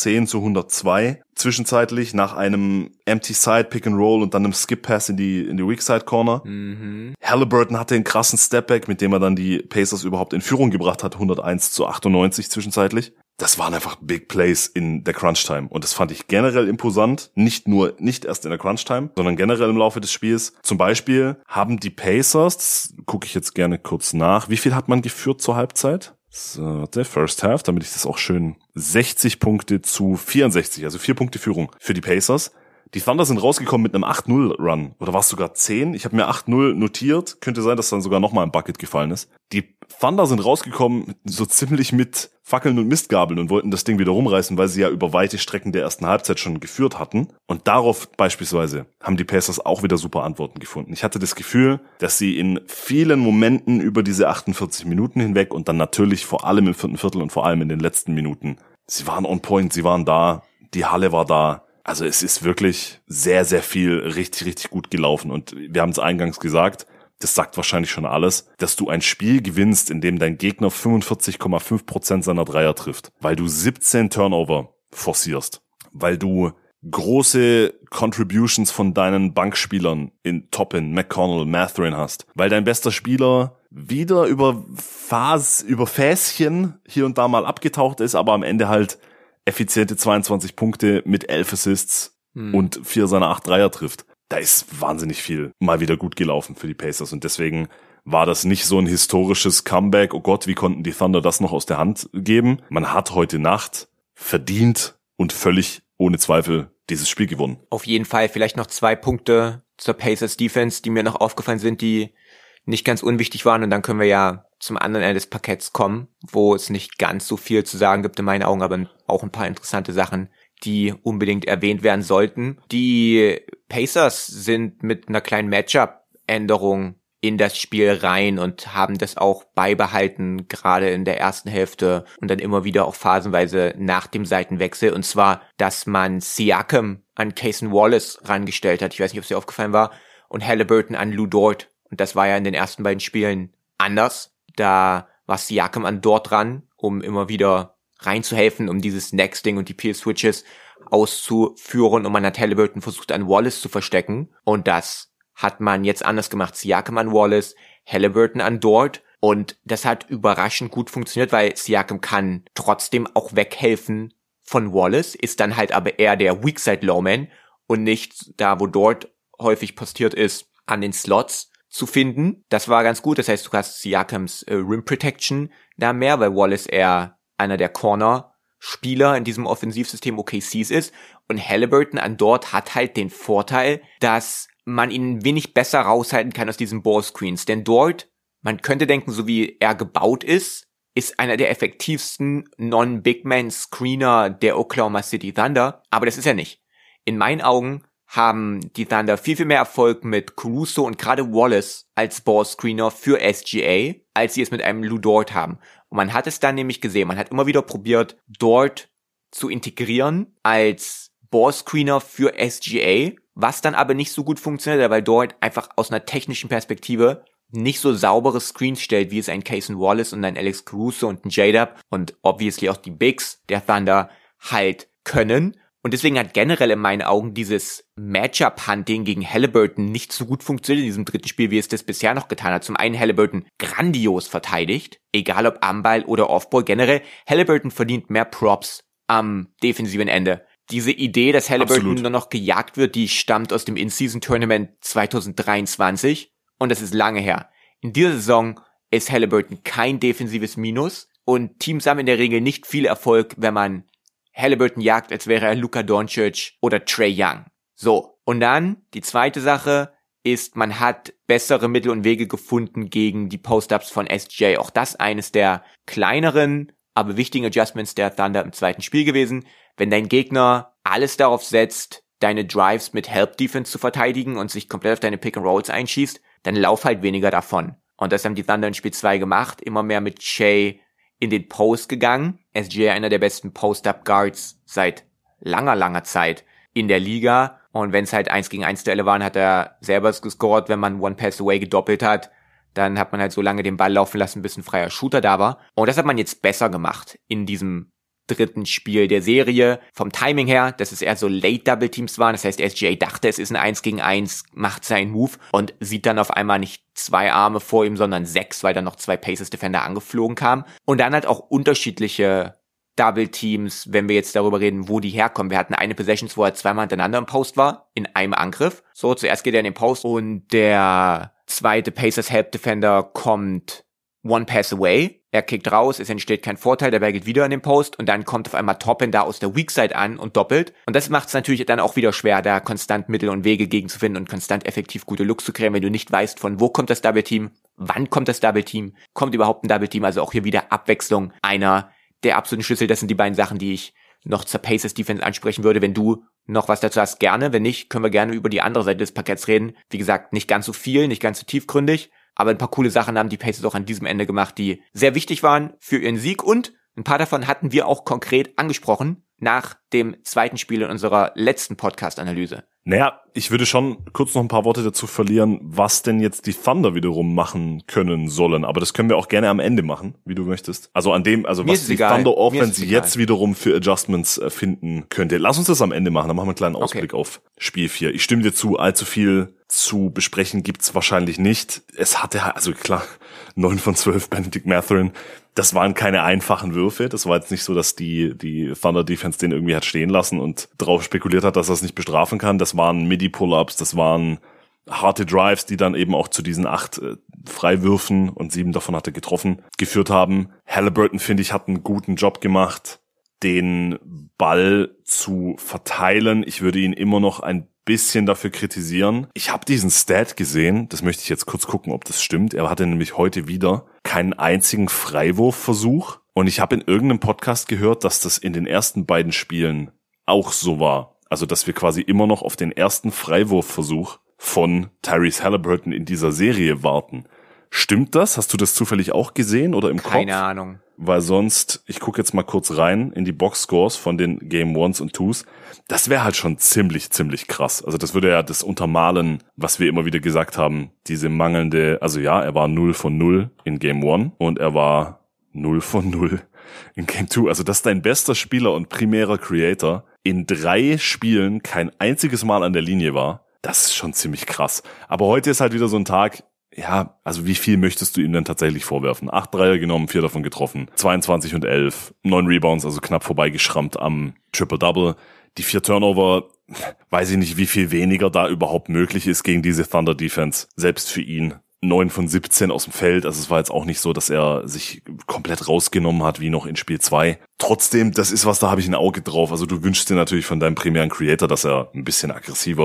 110-102. Zwischenzeitlich nach einem Empty Side Pick and Roll und dann einem Skip Pass in die Weak Side Corner. Halliburton hatte einen krassen Stepback, mit dem er dann die Pacers überhaupt in Führung gebracht hat. 101-98 zwischenzeitlich. Das waren einfach Big Plays in der Crunch-Time. Und das fand ich generell imposant. Nicht erst in der Crunch-Time, sondern generell im Laufe des Spiels. Zum Beispiel haben die Pacers, das gucke ich jetzt gerne kurz nach, wie viel hat man geführt zur Halbzeit? So, der First Half, damit ich das auch schön 60 Punkte zu 64, also 4 Punkte Führung für die Pacers. Die Thunder sind rausgekommen mit einem 8-0-Run. Oder war es sogar 10? Ich habe mir 8-0 notiert. Könnte sein, dass dann sogar nochmal ein Bucket gefallen ist. Die Thunder sind rausgekommen so ziemlich mit Fackeln und Mistgabeln und wollten das Ding wieder rumreißen, weil sie ja über weite Strecken der ersten Halbzeit schon geführt hatten. Und darauf beispielsweise haben die Pacers auch wieder super Antworten gefunden. Ich hatte das Gefühl, dass sie in vielen Momenten über diese 48 Minuten hinweg und dann natürlich vor allem im 4. Viertel und vor allem in den letzten Minuten, sie waren on point, sie waren da, die Halle war da. Also es ist wirklich sehr, sehr viel richtig, richtig gut gelaufen. Und wir haben es eingangs gesagt, das sagt wahrscheinlich schon alles, dass du ein Spiel gewinnst, in dem dein Gegner 45,5% seiner Dreier trifft, weil du 17 Turnover forcierst, weil du große Contributions von deinen Bankspielern in Toppin, McConnell, Mathurin hast, weil dein bester Spieler wieder über Fässchen hier und da mal abgetaucht ist, aber am Ende halt effiziente 22 Punkte mit 11 Assists und 4 seiner 8 Dreier trifft. Da ist wahnsinnig viel mal wieder gut gelaufen für die Pacers und deswegen war das nicht so ein historisches Comeback. Oh Gott, wie konnten die Thunder das noch aus der Hand geben? Man hat heute Nacht verdient und völlig ohne Zweifel dieses Spiel gewonnen. Auf jeden Fall vielleicht noch 2 Punkte zur Pacers Defense, die mir noch aufgefallen sind, die nicht ganz unwichtig waren und dann können wir ja zum anderen Ende des Parketts kommen, wo es nicht ganz so viel zu sagen gibt in meinen Augen, aber auch ein paar interessante Sachen, die unbedingt erwähnt werden sollten. Die Pacers sind mit einer kleinen Matchup-Änderung in das Spiel rein und haben das auch beibehalten, gerade in der ersten Hälfte und dann immer wieder auch phasenweise nach dem Seitenwechsel. Und zwar, dass man Siakam an Cason Wallace rangestellt hat. Ich weiß nicht, ob es dir aufgefallen war. Und Halliburton an Lou Dort. Und das war ja in den ersten beiden Spielen anders. Da war Siakam an Dort dran, um immer wieder reinzuhelfen, um dieses Nexting und die Peel-Switches auszuführen. Und man hat Halliburton versucht, an Wallace zu verstecken. Und das hat man jetzt anders gemacht. Siakam an Wallace, Halliburton an Dort. Und das hat überraschend gut funktioniert, weil Siakam kann trotzdem auch weghelfen von Wallace, ist dann halt aber eher der Weakside-Lowman und nicht da, wo Dort häufig postiert ist, an den Slots zu finden. Das war ganz gut. Das heißt, du hast Siakams Rim Protection da mehr, weil Wallace eher einer der Corner-Spieler in diesem Offensivsystem OKCs ist. Und Halliburton an Dort hat halt den Vorteil, dass man ihn wenig besser raushalten kann aus diesen Ballscreens. Denn dort, man könnte denken, so wie er gebaut ist einer der effektivsten Non-Big-Man-Screener der Oklahoma City Thunder. Aber das ist er nicht. In meinen Augen haben die Thunder viel, viel mehr Erfolg mit Caruso und gerade Wallace als Ballscreener für SGA, als sie es mit einem Lou Dort haben. Und man hat es dann nämlich gesehen, man hat immer wieder probiert, Dort zu integrieren als Ballscreener für SGA, was dann aber nicht so gut funktioniert, weil Dort einfach aus einer technischen Perspektive nicht so saubere Screens stellt, wie es ein Cason Wallace und ein Alex Caruso und ein J-Dub und obviously auch die Bigs der Thunder halt können. Und deswegen hat generell in meinen Augen dieses Matchup-Hunting gegen Haliburton nicht so gut funktioniert in diesem dritten Spiel, wie es das bisher noch getan hat. Zum einen Haliburton grandios verteidigt, egal ob am Ball oder Offball. Generell, Haliburton verdient mehr Props am defensiven Ende. Diese Idee, dass Haliburton nur noch gejagt wird, die stammt aus dem In-Season-Tournament 2023 und das ist lange her. In dieser Saison ist Haliburton kein defensives Minus und Teams haben in der Regel nicht viel Erfolg, wenn man Haliburton jagt, als wäre er Luka Doncic oder Trae Young. So, und dann die zweite Sache ist, man hat bessere Mittel und Wege gefunden gegen die Post-Ups von SGA. Auch das eines der kleineren, aber wichtigen Adjustments der Thunder im zweiten Spiel gewesen. Wenn dein Gegner alles darauf setzt, deine Drives mit Help-Defense zu verteidigen und sich komplett auf deine Pick-and-Rolls einschießt, dann lauf halt weniger davon. Und das haben die Thunder in Spiel 2 gemacht, immer mehr mit Shea in den Post gegangen. SGA einer der besten Post-Up-Guards seit langer, langer Zeit in der Liga. Und wenn es halt 1 gegen 1 Duelle waren, hat er selber gescored. Wenn man One Pass Away gedoppelt hat, dann hat man halt so lange den Ball laufen lassen, bis ein freier Shooter da war. Und das hat man jetzt besser gemacht in diesem dritten Spiel der Serie. Vom Timing her, dass es eher so Late-Double-Teams waren. Das heißt, SGA dachte, es ist ein 1 gegen 1, macht seinen Move und sieht dann auf einmal nicht 2 Arme vor ihm, sondern 6, weil dann noch 2 Pacers-Defender angeflogen kamen. Und dann halt auch unterschiedliche Double-Teams, wenn wir jetzt darüber reden, wo die herkommen. Wir hatten eine Possessions, wo er 2-mal hintereinander im Post war, in einem Angriff. So, zuerst geht er in den Post und der zweite Pacers-Help-Defender kommt One Pass Away. Er kickt raus, es entsteht kein Vorteil, der Ball geht wieder in den Post und dann kommt auf einmal Toppin da aus der Weakside an und doppelt. Und das macht es natürlich dann auch wieder schwer, da konstant Mittel und Wege gegen zu finden und konstant effektiv gute Looks zu kreieren, wenn du nicht weißt, von wo kommt das Double Team, wann kommt das Double Team, kommt überhaupt ein Double Team, also auch hier wieder Abwechslung einer der absoluten Schlüssel. Das sind die beiden Sachen, die ich noch zur Pacers Defense ansprechen würde. Wenn du noch was dazu hast, gerne. Wenn nicht, können wir gerne über die andere Seite des Parketts reden. Wie gesagt, nicht ganz so viel, nicht ganz so tiefgründig, aber ein paar coole Sachen haben die Pacers auch an diesem Ende gemacht, die sehr wichtig waren für ihren Sieg und ein paar davon hatten wir auch konkret angesprochen nach dem zweiten Spiel in unserer letzten Podcast-Analyse. Naja, ich würde schon kurz noch ein paar Worte dazu verlieren, was denn jetzt die Thunder wiederum machen können sollen. Aber das können wir auch gerne am Ende machen, wie du möchtest. Also an dem, also was die Thunder Offense jetzt wiederum für Adjustments finden könnte. Lass uns das am Ende machen, dann machen wir einen kleinen Ausblick auf Spiel 4. Ich stimme dir zu, allzu viel zu besprechen gibt's wahrscheinlich nicht. Es hatte, also klar, 9 von 12 Bennedict Mathurin. Das waren keine einfachen Würfe. Das war jetzt nicht so, dass die Thunder Defense den irgendwie hat stehen lassen und drauf spekuliert hat, dass er es nicht bestrafen kann. Das waren Midi-Pull-Ups, das waren harte Drives, die dann eben auch zu diesen 8 Freiwürfen und 7 davon hat er getroffen, geführt haben. Haliburton, finde ich, hat einen guten Job gemacht, den Ball zu verteilen. Ich würde ihn immer noch ein bisschen dafür kritisieren. Ich habe diesen Stat gesehen, das möchte ich jetzt kurz gucken, ob das stimmt. Er hatte nämlich heute wieder keinen einzigen Freiwurfversuch und ich habe in irgendeinem Podcast gehört, dass das in den ersten beiden Spielen auch so war. Also, dass wir quasi immer noch auf den ersten Freiwurfversuch von Tyrese Haliburton in dieser Serie warten. Stimmt das? Hast du das zufällig auch gesehen oder im Kopf? Keine Ahnung. Weil sonst, ich gucke jetzt mal kurz rein in die Boxscores von den Game 1s und 2s. Das wäre halt schon ziemlich krass. Also das würde ja das untermalen, was wir immer wieder gesagt haben. Diese mangelnde, also ja, er war 0 von 0 in Game 1 und er war 0 von 0 in Game 2. Also dass dein bester Spieler und primärer Creator in 3 Spielen kein einziges Mal an der Linie war, das ist schon ziemlich krass. Aber heute ist halt wieder so ein Tag, ja, also wie viel möchtest du ihm denn tatsächlich vorwerfen? 8 Dreier genommen, 4 davon getroffen, 22 und 11, 9 Rebounds, also knapp vorbeigeschrammt am Triple-Double. Die 4 Turnover, weiß ich nicht, wie viel weniger da überhaupt möglich ist gegen diese Thunder-Defense, selbst für ihn. 9 von 17 aus dem Feld, also es war jetzt auch nicht so, dass er sich komplett rausgenommen hat, wie noch in Spiel 2. Trotzdem, das ist was, da habe ich ein Auge drauf. Also du wünschst dir natürlich von deinem primären Creator, dass er ein bisschen aggressiver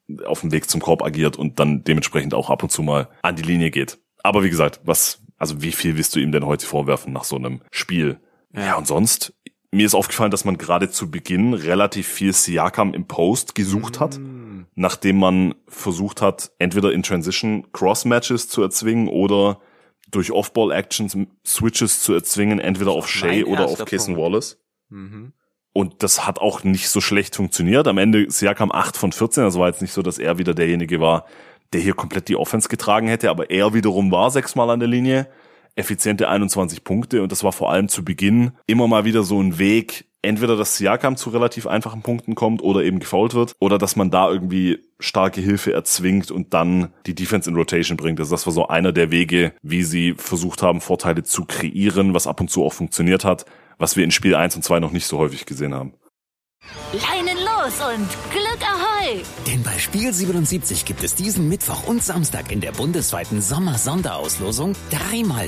auf dem Weg zum Korb agiert und dann dementsprechend auch ab und zu mal an die Linie geht. Aber wie gesagt, wie viel willst du ihm denn heute vorwerfen nach so einem Spiel? Ja, und sonst, mir ist aufgefallen, dass man gerade zu Beginn relativ viel Siakam im Post gesucht hat, nachdem man versucht hat, entweder in Transition Cross-Matches zu erzwingen oder durch Off-Ball-Actions Switches zu erzwingen, entweder auf Shea oder auf Cason Wallace. Und das hat auch nicht so schlecht funktioniert. Am Ende Siakam 8 von 14, also war jetzt nicht so, dass er wieder derjenige war, der hier komplett die Offense getragen hätte, aber er wiederum war 6-mal an der Linie, effiziente 21 Punkte und das war vor allem zu Beginn immer mal wieder so ein Weg, entweder dass Siakam zu relativ einfachen Punkten kommt oder eben gefoult wird oder dass man da irgendwie starke Hilfe erzwingt und dann die Defense in Rotation bringt. Also das war so einer der Wege, wie sie versucht haben, Vorteile zu kreieren, was ab und zu auch funktioniert hat, was wir in Spiel 1 und 2 noch nicht so häufig gesehen haben. Leinen los und Glück Ahoi! Denn bei Spiel 77 gibt es diesen Mittwoch und Samstag in der bundesweiten Sommer-Sonderauslosung 3-mal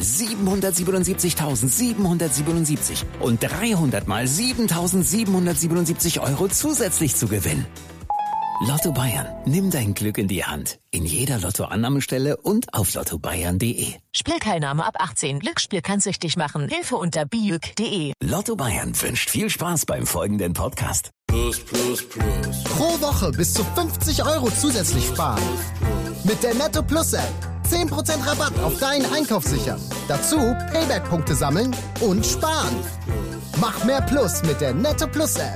777.777 und 300-mal 7.777 Euro zusätzlich zu gewinnen. Lotto Bayern, nimm dein Glück in die Hand. In jeder Lottoannahmestelle und auf lottobayern.de. Spielteilnahme ab 18. Glücksspiel kann süchtig machen. Hilfe unter biuk.de. Lotto Bayern wünscht viel Spaß beim folgenden Podcast. Pro Woche bis zu 50 Euro zusätzlich sparen. Mit der Netto Plus App. 10% Rabatt auf deinen Einkauf sichern. Dazu Payback-Punkte sammeln und sparen. Mach mehr Plus mit der Netto Plus App.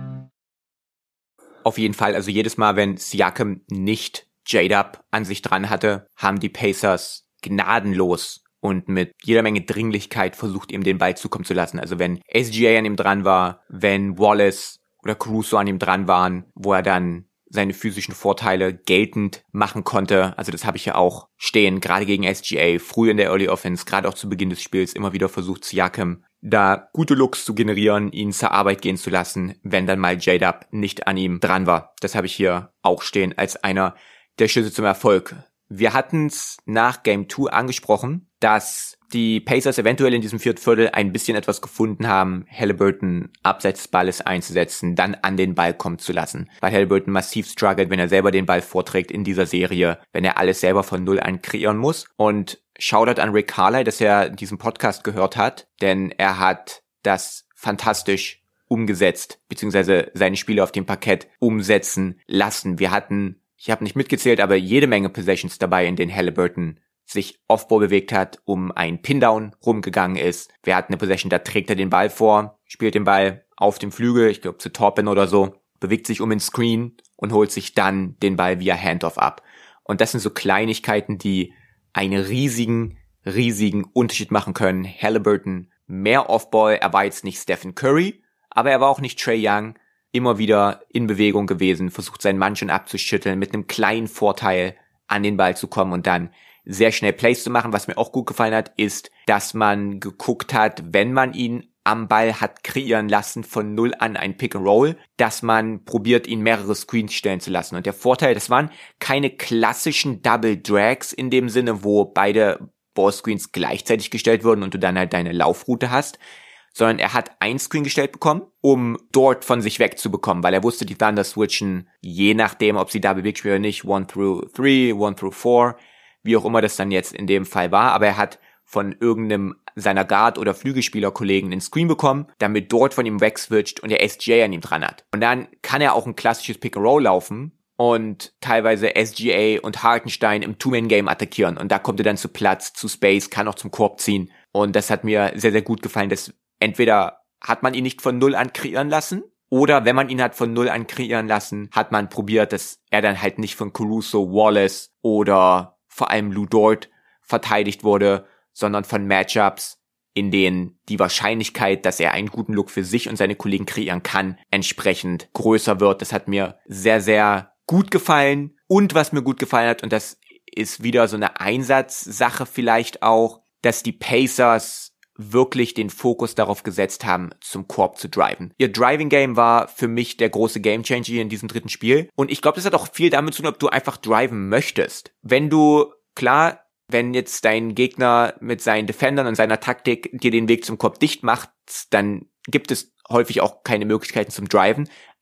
Auf jeden Fall, also jedes Mal, wenn Siakam nicht J-Dub an sich dran hatte, haben die Pacers gnadenlos und mit jeder Menge Dringlichkeit versucht, ihm den Ball zukommen zu lassen. Also wenn SGA an ihm dran war, wenn Wallace oder Caruso an ihm dran waren, wo er dann seine physischen Vorteile geltend machen konnte. Also das habe ich ja auch stehen, gerade gegen SGA, früh in der Early Offense, gerade auch zu Beginn des Spiels, immer wieder versucht Siakam da gute Looks zu generieren, ihn zur Arbeit gehen zu lassen, wenn dann mal J-Dub nicht an ihm dran war. Das habe ich hier auch stehen als einer der Schlüsse zum Erfolg. Wir hatten es nach Game 2 angesprochen, dass die Pacers eventuell in diesem vierten Viertel ein bisschen etwas gefunden haben, Haliburton abseits des Balles einzusetzen, dann an den Ball kommen zu lassen. Weil Haliburton massiv struggelt, wenn er selber den Ball vorträgt in dieser Serie, wenn er alles selber von Null an kreieren muss. Und Shoutout an Rick Carlisle, dass er diesen Podcast gehört hat, denn er hat das fantastisch umgesetzt, beziehungsweise seine Spiele auf dem Parkett umsetzen lassen. Wir hatten, ich habe nicht mitgezählt, aber jede Menge Possessions dabei, in denen Haliburton sich Offball bewegt hat, um einen Pindown rumgegangen ist. Wir hatten eine Possession, da trägt er den Ball vor, spielt den Ball auf dem Flügel, ich glaube zu Toppin oder so, bewegt sich um den Screen und holt sich dann den Ball via Handoff ab. Und das sind so Kleinigkeiten, die einen riesigen Unterschied machen können. Haliburton mehr Offball, er war jetzt nicht Stephen Curry, aber er war auch nicht Trae Young, immer wieder in Bewegung gewesen, versucht seinen Mann schon abzuschütteln, mit einem kleinen Vorteil an den Ball zu kommen und dann sehr schnell Plays zu machen. Was mir auch gut gefallen hat, ist, dass man geguckt hat, wenn man ihn am Ball hat kreieren lassen, von Null an ein Pick and Roll, dass man probiert, ihn mehrere Screens stellen zu lassen. Und der Vorteil, das waren keine klassischen Double Drags in dem Sinne, wo beide Ballscreens gleichzeitig gestellt wurden und du dann halt deine Laufroute hast, sondern er hat ein Screen gestellt bekommen, um dort von sich wegzubekommen, weil er wusste, die Thunder switchen, je nachdem, ob sie Double Big spielen oder nicht, 1 through 3, 1 through 4, wie auch immer das dann jetzt in dem Fall war, aber er hat von irgendeinem seiner Guard- oder Flügelspielerkollegen einen Screen bekommen, damit dort von ihm wegswitcht und der SGA an ihm dran hat. Und dann kann er auch ein klassisches Pick-and-Roll laufen und teilweise SGA und Hartenstein im Two-Man-Game attackieren. Und da kommt er dann zu Platz, zu Space, kann auch zum Korb ziehen. Und das hat mir sehr, sehr gut gefallen, dass entweder hat man ihn nicht von Null an kreieren lassen, oder wenn man ihn hat von Null an kreieren lassen, hat man probiert, dass er dann halt nicht von Caruso, Wallace oder vor allem Lou Dort verteidigt wurde, sondern von Matchups, in denen die Wahrscheinlichkeit, dass er einen guten Look für sich und seine Kollegen kreieren kann, entsprechend größer wird. Das hat mir sehr, sehr gut gefallen. Und was mir gut gefallen hat, und das ist wieder so eine Einsatzsache vielleicht auch, dass die Pacers wirklich den Fokus darauf gesetzt haben, zum Korb zu driven. Ihr Driving Game war für mich der große Gamechanger hier in diesem dritten Spiel. Und ich glaube, das hat auch viel damit zu tun, ob du einfach driven möchtest. Wenn du, klar, wenn jetzt dein Gegner mit seinen Defendern und seiner Taktik dir den Weg zum Korb dicht macht, dann gibt es häufig auch keine Möglichkeiten zum Driven.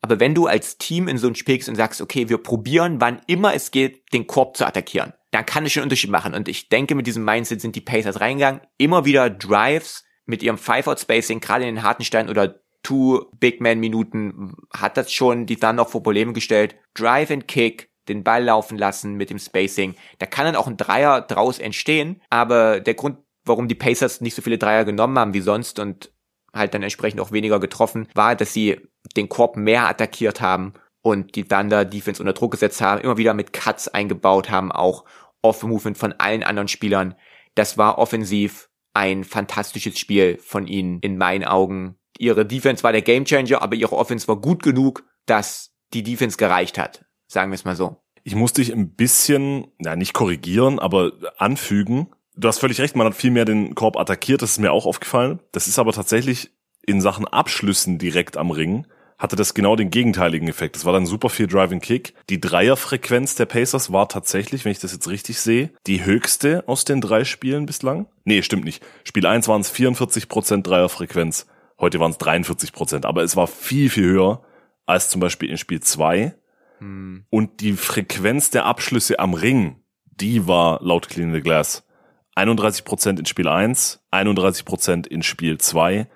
Aber wenn du als Team in so ein Spiel gehst und sagst, okay, wir probieren, wann immer es geht, den Korb zu attackieren, dann kann es schon einen Unterschied machen. Und ich denke, mit diesem Mindset sind die Pacers reingegangen. Immer wieder Drives mit ihrem Five-Out-Spacing, gerade in den Hartenstein oder Two-Big-Man-Minuten hat das schon die Thunder vor Probleme gestellt. Drive and Kick, den Ball laufen lassen mit dem Spacing. Da kann dann auch ein Dreier draus entstehen. Aber der Grund, warum die Pacers nicht so viele Dreier genommen haben wie sonst und halt dann entsprechend auch weniger getroffen, war, dass sie den Korb mehr attackiert haben und die Thunder Defense unter Druck gesetzt haben, immer wieder mit Cuts eingebaut haben, auch Off-Movement von allen anderen Spielern. Das war offensiv ein fantastisches Spiel von ihnen in meinen Augen. Ihre Defense war der Gamechanger, aber ihre Offense war gut genug, dass die Defense gereicht hat. Sagen wir es mal so. Ich muss dich ein bisschen, nicht korrigieren, aber anfügen. Du hast völlig recht, man hat viel mehr den Korb attackiert, das ist mir auch aufgefallen. Das ist aber tatsächlich in Sachen Abschlüssen direkt am Ring, hatte das genau den gegenteiligen Effekt. Das war dann super viel Drive and Kick. Die Dreierfrequenz der Pacers war tatsächlich, wenn ich das jetzt richtig sehe, die höchste aus den 3 Spielen bislang. Nee, stimmt nicht. Spiel 1 waren es 44% Dreierfrequenz, heute waren es 43%, aber es war viel, viel höher als zum Beispiel in Spiel 2. Und die Frequenz der Abschlüsse am Ring, die war laut Clean the Glass 31% in Spiel 1, 31% in Spiel 2,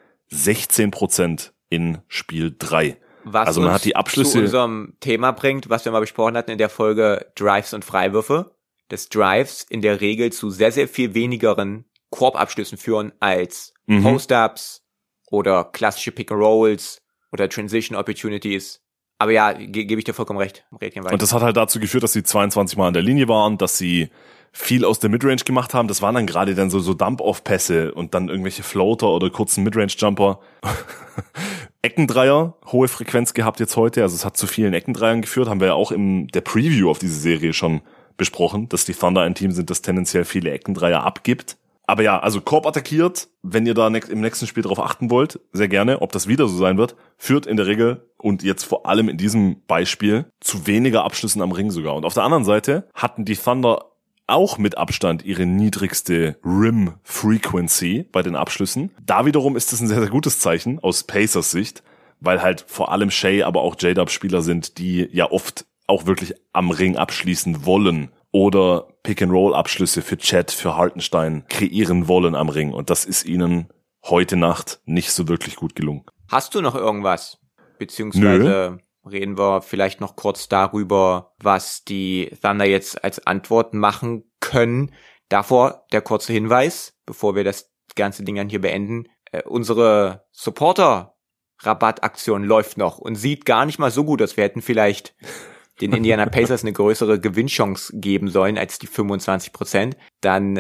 16% in Spiel 3. Was also man hat die Abschlüsse zu unserem Thema bringt, was wir mal besprochen hatten in der Folge Drives und Freiwürfe, dass Drives in der Regel zu sehr, sehr viel wenigeren Korbabschlüssen führen als Post-Ups oder klassische Pick-and-Rolls oder Transition Opportunities. Aber ja, gebe ich dir vollkommen recht. Und das hat halt dazu geführt, dass sie 22 Mal an der Linie waren, dass sie viel aus der Midrange gemacht haben. Das waren dann gerade dann so Dump-Off-Pässe und dann irgendwelche Floater oder kurzen Midrange-Jumper. Eckendreier, hohe Frequenz gehabt jetzt heute. Also es hat zu vielen Eckendreiern geführt. Haben wir ja auch in der Preview auf diese Serie schon besprochen, dass die Thunder ein Team sind, das tendenziell viele Eckendreier abgibt. Aber ja, also Korb attackiert, wenn ihr da im nächsten Spiel drauf achten wollt, sehr gerne, ob das wieder so sein wird, führt in der Regel und jetzt vor allem in diesem Beispiel zu weniger Abschlüssen am Ring sogar. Und auf der anderen Seite hatten die Thunder auch mit Abstand ihre niedrigste Rim-Frequency bei den Abschlüssen. Da wiederum ist das ein sehr, sehr gutes Zeichen aus Pacers Sicht, weil halt vor allem Shea, aber auch J-Dub Spieler sind, die ja oft auch wirklich am Ring abschließen wollen oder Pick-and-Roll-Abschlüsse für Chet, für Hartenstein kreieren wollen am Ring. Und das ist ihnen heute Nacht nicht so wirklich gut gelungen. Hast du noch irgendwas? Beziehungsweise reden wir vielleicht noch kurz darüber, was die Thunder jetzt als Antwort machen können. Davor der kurze Hinweis, bevor wir das ganze Ding dann hier beenden. Unsere Supporter-Rabattaktion läuft noch und sieht gar nicht mal so gut aus. Wir hätten vielleicht den Indiana Pacers eine größere Gewinnchance geben sollen als die 25%. Dann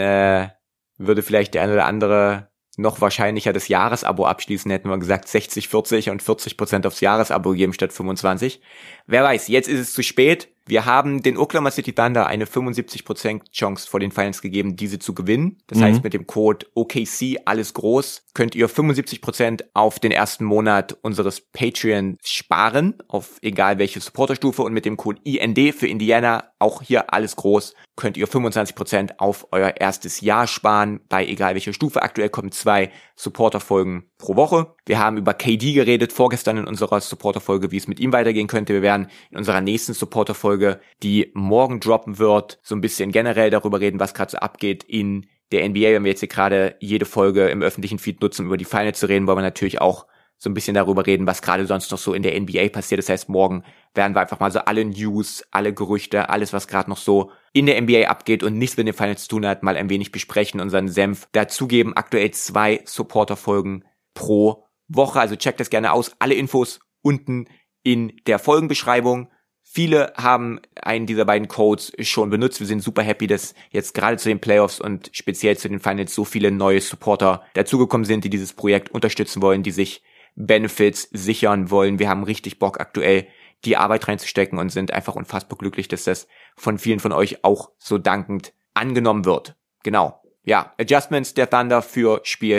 würde vielleicht der eine oder andere noch wahrscheinlicher das Jahresabo abschließen, hätten wir gesagt 60-40 und 40% aufs Jahresabo geben statt 25. Wer weiß, jetzt ist es zu spät. Wir haben den Oklahoma City Thunder eine 75% Chance vor den Finals gegeben, diese zu gewinnen. Das heißt, mit dem Code OKC, alles groß, könnt ihr 75% auf den ersten Monat unseres Patreon sparen, auf egal welche Supporterstufe. Und mit dem Code IND für Indiana, auch hier alles groß, könnt ihr 25% auf euer erstes Jahr sparen, bei egal welcher Stufe. Aktuell kommen 2 Supporterfolgen pro Woche. Wir haben über KD geredet, vorgestern in unserer Supporterfolge, wie es mit ihm weitergehen könnte. Wir werden in unserer nächsten Supporterfolge, die morgen droppen wird, so ein bisschen generell darüber reden, was gerade so abgeht in der NBA. Wenn wir jetzt hier gerade jede Folge im öffentlichen Feed nutzen, um über die Finals zu reden, wollen wir natürlich auch so ein bisschen darüber reden, was gerade sonst noch so in der NBA passiert. Das heißt, morgen werden wir einfach mal so alle News, alle Gerüchte, alles, was gerade noch so in der NBA abgeht und nichts mit den Finals zu tun hat, mal ein wenig besprechen, unseren Senf dazugeben. Aktuell 2 Supporter-Folgen pro Woche, also checkt das gerne aus. Alle Infos unten in der Folgenbeschreibung. Viele haben einen dieser beiden Codes schon benutzt. Wir sind super happy, dass jetzt gerade zu den Playoffs und speziell zu den Finals so viele neue Supporter dazugekommen sind, die dieses Projekt unterstützen wollen, die sich Benefits sichern wollen. Wir haben richtig Bock, aktuell die Arbeit reinzustecken und sind einfach unfassbar glücklich, dass das von vielen von euch auch so dankend angenommen wird. Genau. Ja, Adjustments der Thunder für Spiel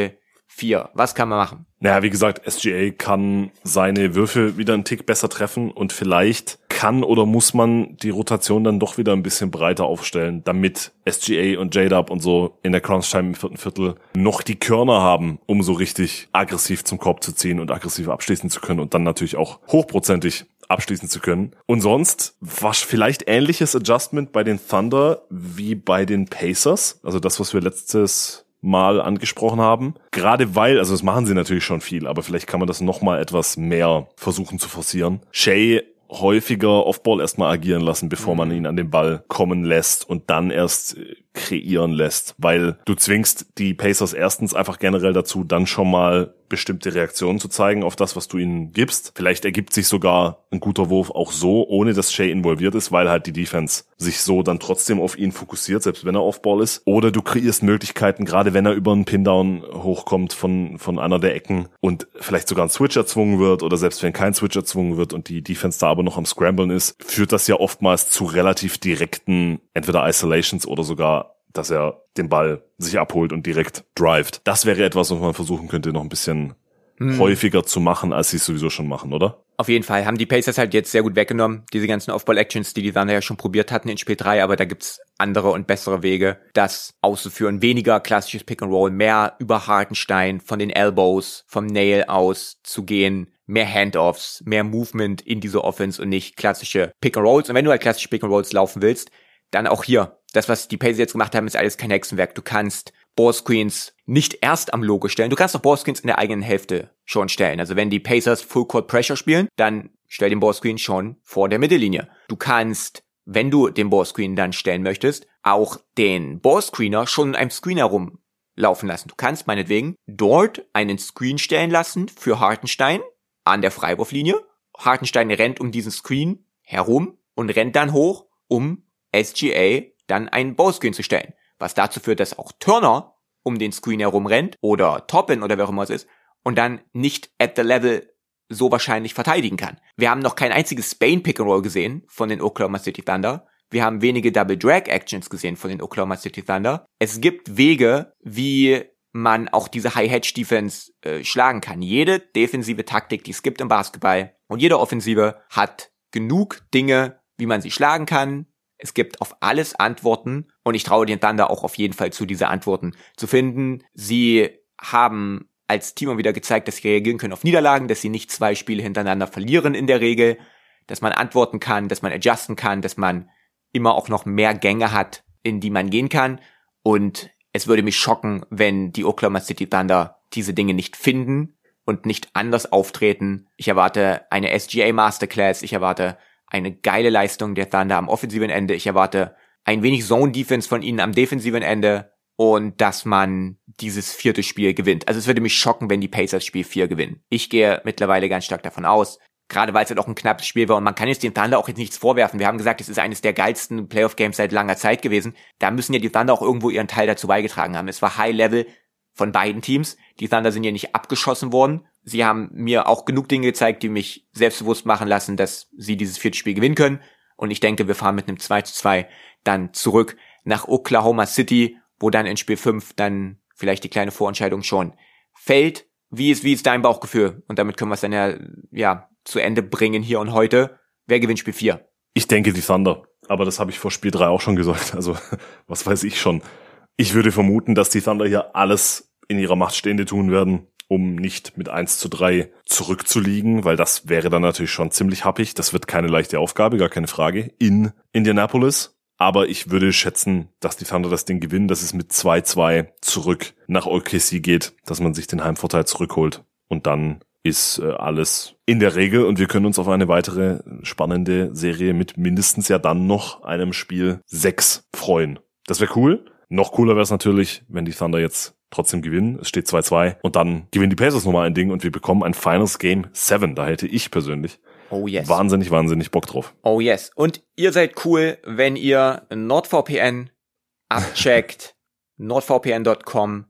4. Was kann man machen? Naja, wie gesagt, SGA kann seine Würfe wieder einen Tick besser treffen und vielleicht kann oder muss man die Rotation dann doch wieder ein bisschen breiter aufstellen, damit SGA und J-Dub und so in der Crunch-Time im 4. Viertel noch die Körner haben, um so richtig aggressiv zum Korb zu ziehen und aggressiv abschließen zu können und dann natürlich auch hochprozentig abschließen zu können. Und sonst war vielleicht ähnliches Adjustment bei den Thunder wie bei den Pacers, also das, was wir letztes Mal angesprochen haben. Gerade weil, also das machen sie natürlich schon viel, aber vielleicht kann man das noch mal etwas mehr versuchen zu forcieren. Shai häufiger Offball erstmal agieren lassen, bevor man ihn an den Ball kommen lässt und dann erst kreieren lässt, weil du zwingst die Pacers erstens einfach generell dazu, dann schon mal bestimmte Reaktionen zu zeigen auf das, was du ihnen gibst. Vielleicht ergibt sich sogar ein guter Wurf auch so, ohne dass Shai involviert ist, weil halt die Defense sich so dann trotzdem auf ihn fokussiert, selbst wenn er Offball ist. Oder du kreierst Möglichkeiten, gerade wenn er über einen Pindown hochkommt von einer der Ecken und vielleicht sogar ein Switch erzwungen wird oder selbst wenn kein Switch erzwungen wird und die Defense da aber noch am Scramblen ist, führt das ja oftmals zu relativ direkten entweder Isolations oder sogar dass er den Ball sich abholt und direkt drivet. Das wäre etwas, was man versuchen könnte, noch ein bisschen häufiger zu machen, als sie es sowieso schon machen, oder? Auf jeden Fall haben die Pacers halt jetzt sehr gut weggenommen, diese ganzen Off-Ball-Actions, die Thunder ja schon probiert hatten in Spiel 3, aber da gibt's andere und bessere Wege, das auszuführen. Weniger klassisches Pick-and-Roll, mehr über Hartenstein, von den Elbows, vom Nail aus zu gehen, mehr Handoffs, mehr Movement in diese Offense und nicht klassische Pick-and-Rolls. Und wenn du halt klassische Pick-and-Rolls laufen willst, dann auch hier. Das, was die Pacers jetzt gemacht haben, ist alles kein Hexenwerk. Du kannst Ballscreens nicht erst am Logo stellen. Du kannst auch Ballscreens in der eigenen Hälfte schon stellen. Also wenn die Pacers Full Court Pressure spielen, dann stell den Ballscreen schon vor der Mittellinie. Du kannst, wenn du den Ballscreen dann stellen möchtest, auch den Ballscreener schon in einem Screen herumlaufen lassen. Du kannst meinetwegen dort einen Screen stellen lassen für Hartenstein an der Freiwurflinie. Hartenstein rennt um diesen Screen herum und rennt dann hoch, um SGA dann einen Ballscreen zu stellen. Was dazu führt, dass auch Turner um den Screen herum rennt oder Toppin oder wer auch immer es ist und dann nicht at the level so wahrscheinlich verteidigen kann. Wir haben noch kein einziges Spain Pick and Roll gesehen von den Oklahoma City Thunder. Wir haben wenige Double Drag Actions gesehen von den Oklahoma City Thunder. Es gibt Wege, wie man auch diese High-Hedge Defense schlagen kann. Jede defensive Taktik, die es gibt im Basketball und jede Offensive hat genug Dinge, wie man sie schlagen kann. Es gibt auf alles Antworten und ich traue den Thunder auch auf jeden Fall zu, diese Antworten zu finden. Sie haben als Team wieder gezeigt, dass sie reagieren können auf Niederlagen, dass sie nicht 2 Spiele hintereinander verlieren in der Regel, dass man antworten kann, dass man adjusten kann, dass man immer auch noch mehr Gänge hat, in die man gehen kann. Und es würde mich schocken, wenn die Oklahoma City Thunder diese Dinge nicht finden und nicht anders auftreten. Ich erwarte eine SGA Masterclass, ich erwarte eine geile Leistung der Thunder am offensiven Ende. Ich erwarte ein wenig Zone-Defense von ihnen am defensiven Ende und dass man dieses 4. Spiel gewinnt. Also es würde mich schocken, wenn die Pacers Spiel 4 gewinnen. Ich gehe mittlerweile ganz stark davon aus, gerade weil es halt auch ein knappes Spiel war und man kann jetzt den Thunder auch jetzt nichts vorwerfen. Wir haben gesagt, es ist eines der geilsten Playoff-Games seit langer Zeit gewesen. Da müssen ja die Thunder auch irgendwo ihren Teil dazu beigetragen haben. Es war High-Level von beiden Teams. Die Thunder sind ja nicht abgeschossen worden. Sie haben mir auch genug Dinge gezeigt, die mich selbstbewusst machen lassen, dass sie dieses 4. Spiel gewinnen können. Und ich denke, wir fahren mit einem 2:2 dann zurück nach Oklahoma City, wo dann in Spiel 5 dann vielleicht die kleine Vorentscheidung schon fällt. Wie ist dein Bauchgefühl? Und damit können wir es dann ja zu Ende bringen hier und heute. Wer gewinnt Spiel 4? Ich denke die Thunder. Aber das habe ich vor Spiel 3 auch schon gesagt. Also was weiß ich schon. Ich würde vermuten, dass die Thunder hier alles in ihrer Macht Stehende tun werden, um nicht mit 1:3 zurückzuliegen, weil das wäre dann natürlich schon ziemlich happig. Das wird keine leichte Aufgabe, gar keine Frage, in Indianapolis. Aber ich würde schätzen, dass die Thunder das Ding gewinnen, dass es mit 2:2 zurück nach OKC geht, dass man sich den Heimvorteil zurückholt. Und dann ist alles in der Regel und wir können uns auf eine weitere spannende Serie mit mindestens ja dann noch einem Spiel 6 freuen. Das wäre cool. Noch cooler wäre es natürlich, wenn die Thunder jetzt trotzdem gewinnen. Es steht 2:2 und dann gewinnen die Pacers nochmal ein Ding und wir bekommen ein Finals Game 7. Da hätte ich persönlich wahnsinnig Bock drauf. Oh yes. Und ihr seid cool, wenn ihr NordVPN abcheckt, nordvpn.com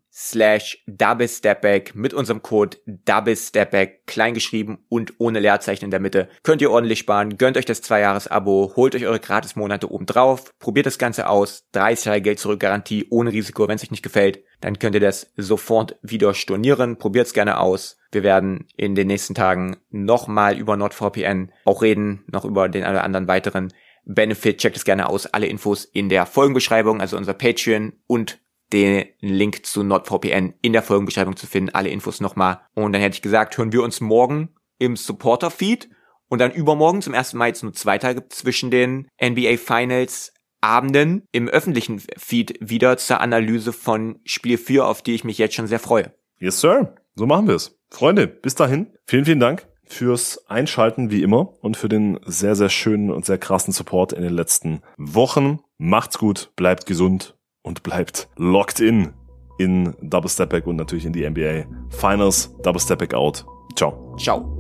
patreon.com/doublestepback mit unserem Code doublestepback, kleingeschrieben und ohne Leerzeichen in der Mitte. Könnt ihr ordentlich sparen, gönnt euch das 2-Jahres-Abo, holt euch eure Gratismonate oben drauf, probiert das Ganze aus, 30 Jahre Geld-Zurück-Garantie ohne Risiko. Wenn es euch nicht gefällt, dann könnt ihr das sofort wieder stornieren. Probiert es gerne aus. Wir werden in den nächsten Tagen nochmal über NordVPN auch reden, noch über den einen oder anderen weiteren Benefit. Checkt es gerne aus. Alle Infos in der Folgenbeschreibung, also unser Patreon und den Link zu NordVPN in der Folgenbeschreibung zu finden. Alle Infos nochmal. Und dann hätte ich gesagt, hören wir uns morgen im Supporter-Feed und dann übermorgen zum 1. Mai, jetzt nur 2 Tage zwischen den NBA Finals Abenden im öffentlichen Feed wieder zur Analyse von Spiel 4, auf die ich mich jetzt schon sehr freue. Yes, Sir. So machen wir es. Freunde, bis dahin. Vielen, vielen Dank fürs Einschalten wie immer und für den sehr, sehr schönen und sehr krassen Support in den letzten Wochen. Macht's gut, bleibt gesund und bleibt locked in Double Step Back und natürlich in die NBA Finals. Double Step Back out. Ciao. Ciao.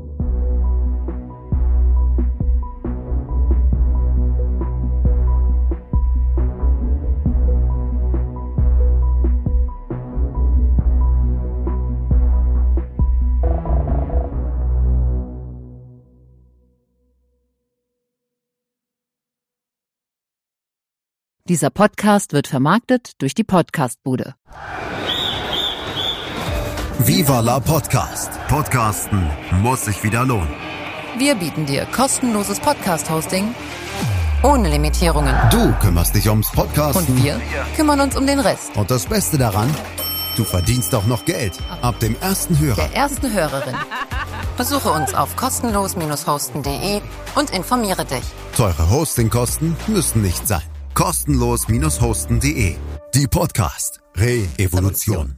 Dieser Podcast wird vermarktet durch die Podcast-Bude. Viva la Podcast. Podcasten muss sich wieder lohnen. Wir bieten dir kostenloses Podcast-Hosting ohne Limitierungen. Du kümmerst dich ums Podcasten. Und wir kümmern uns um den Rest. Und das Beste daran, du verdienst auch noch Geld. Ab dem ersten Hörer. Der ersten Hörerin. Besuche uns auf kostenlos-hosten.de und informiere dich. Teure Hostingkosten müssen nicht sein. Kostenlos-hosten.de. Die Podcast Re-Evolution.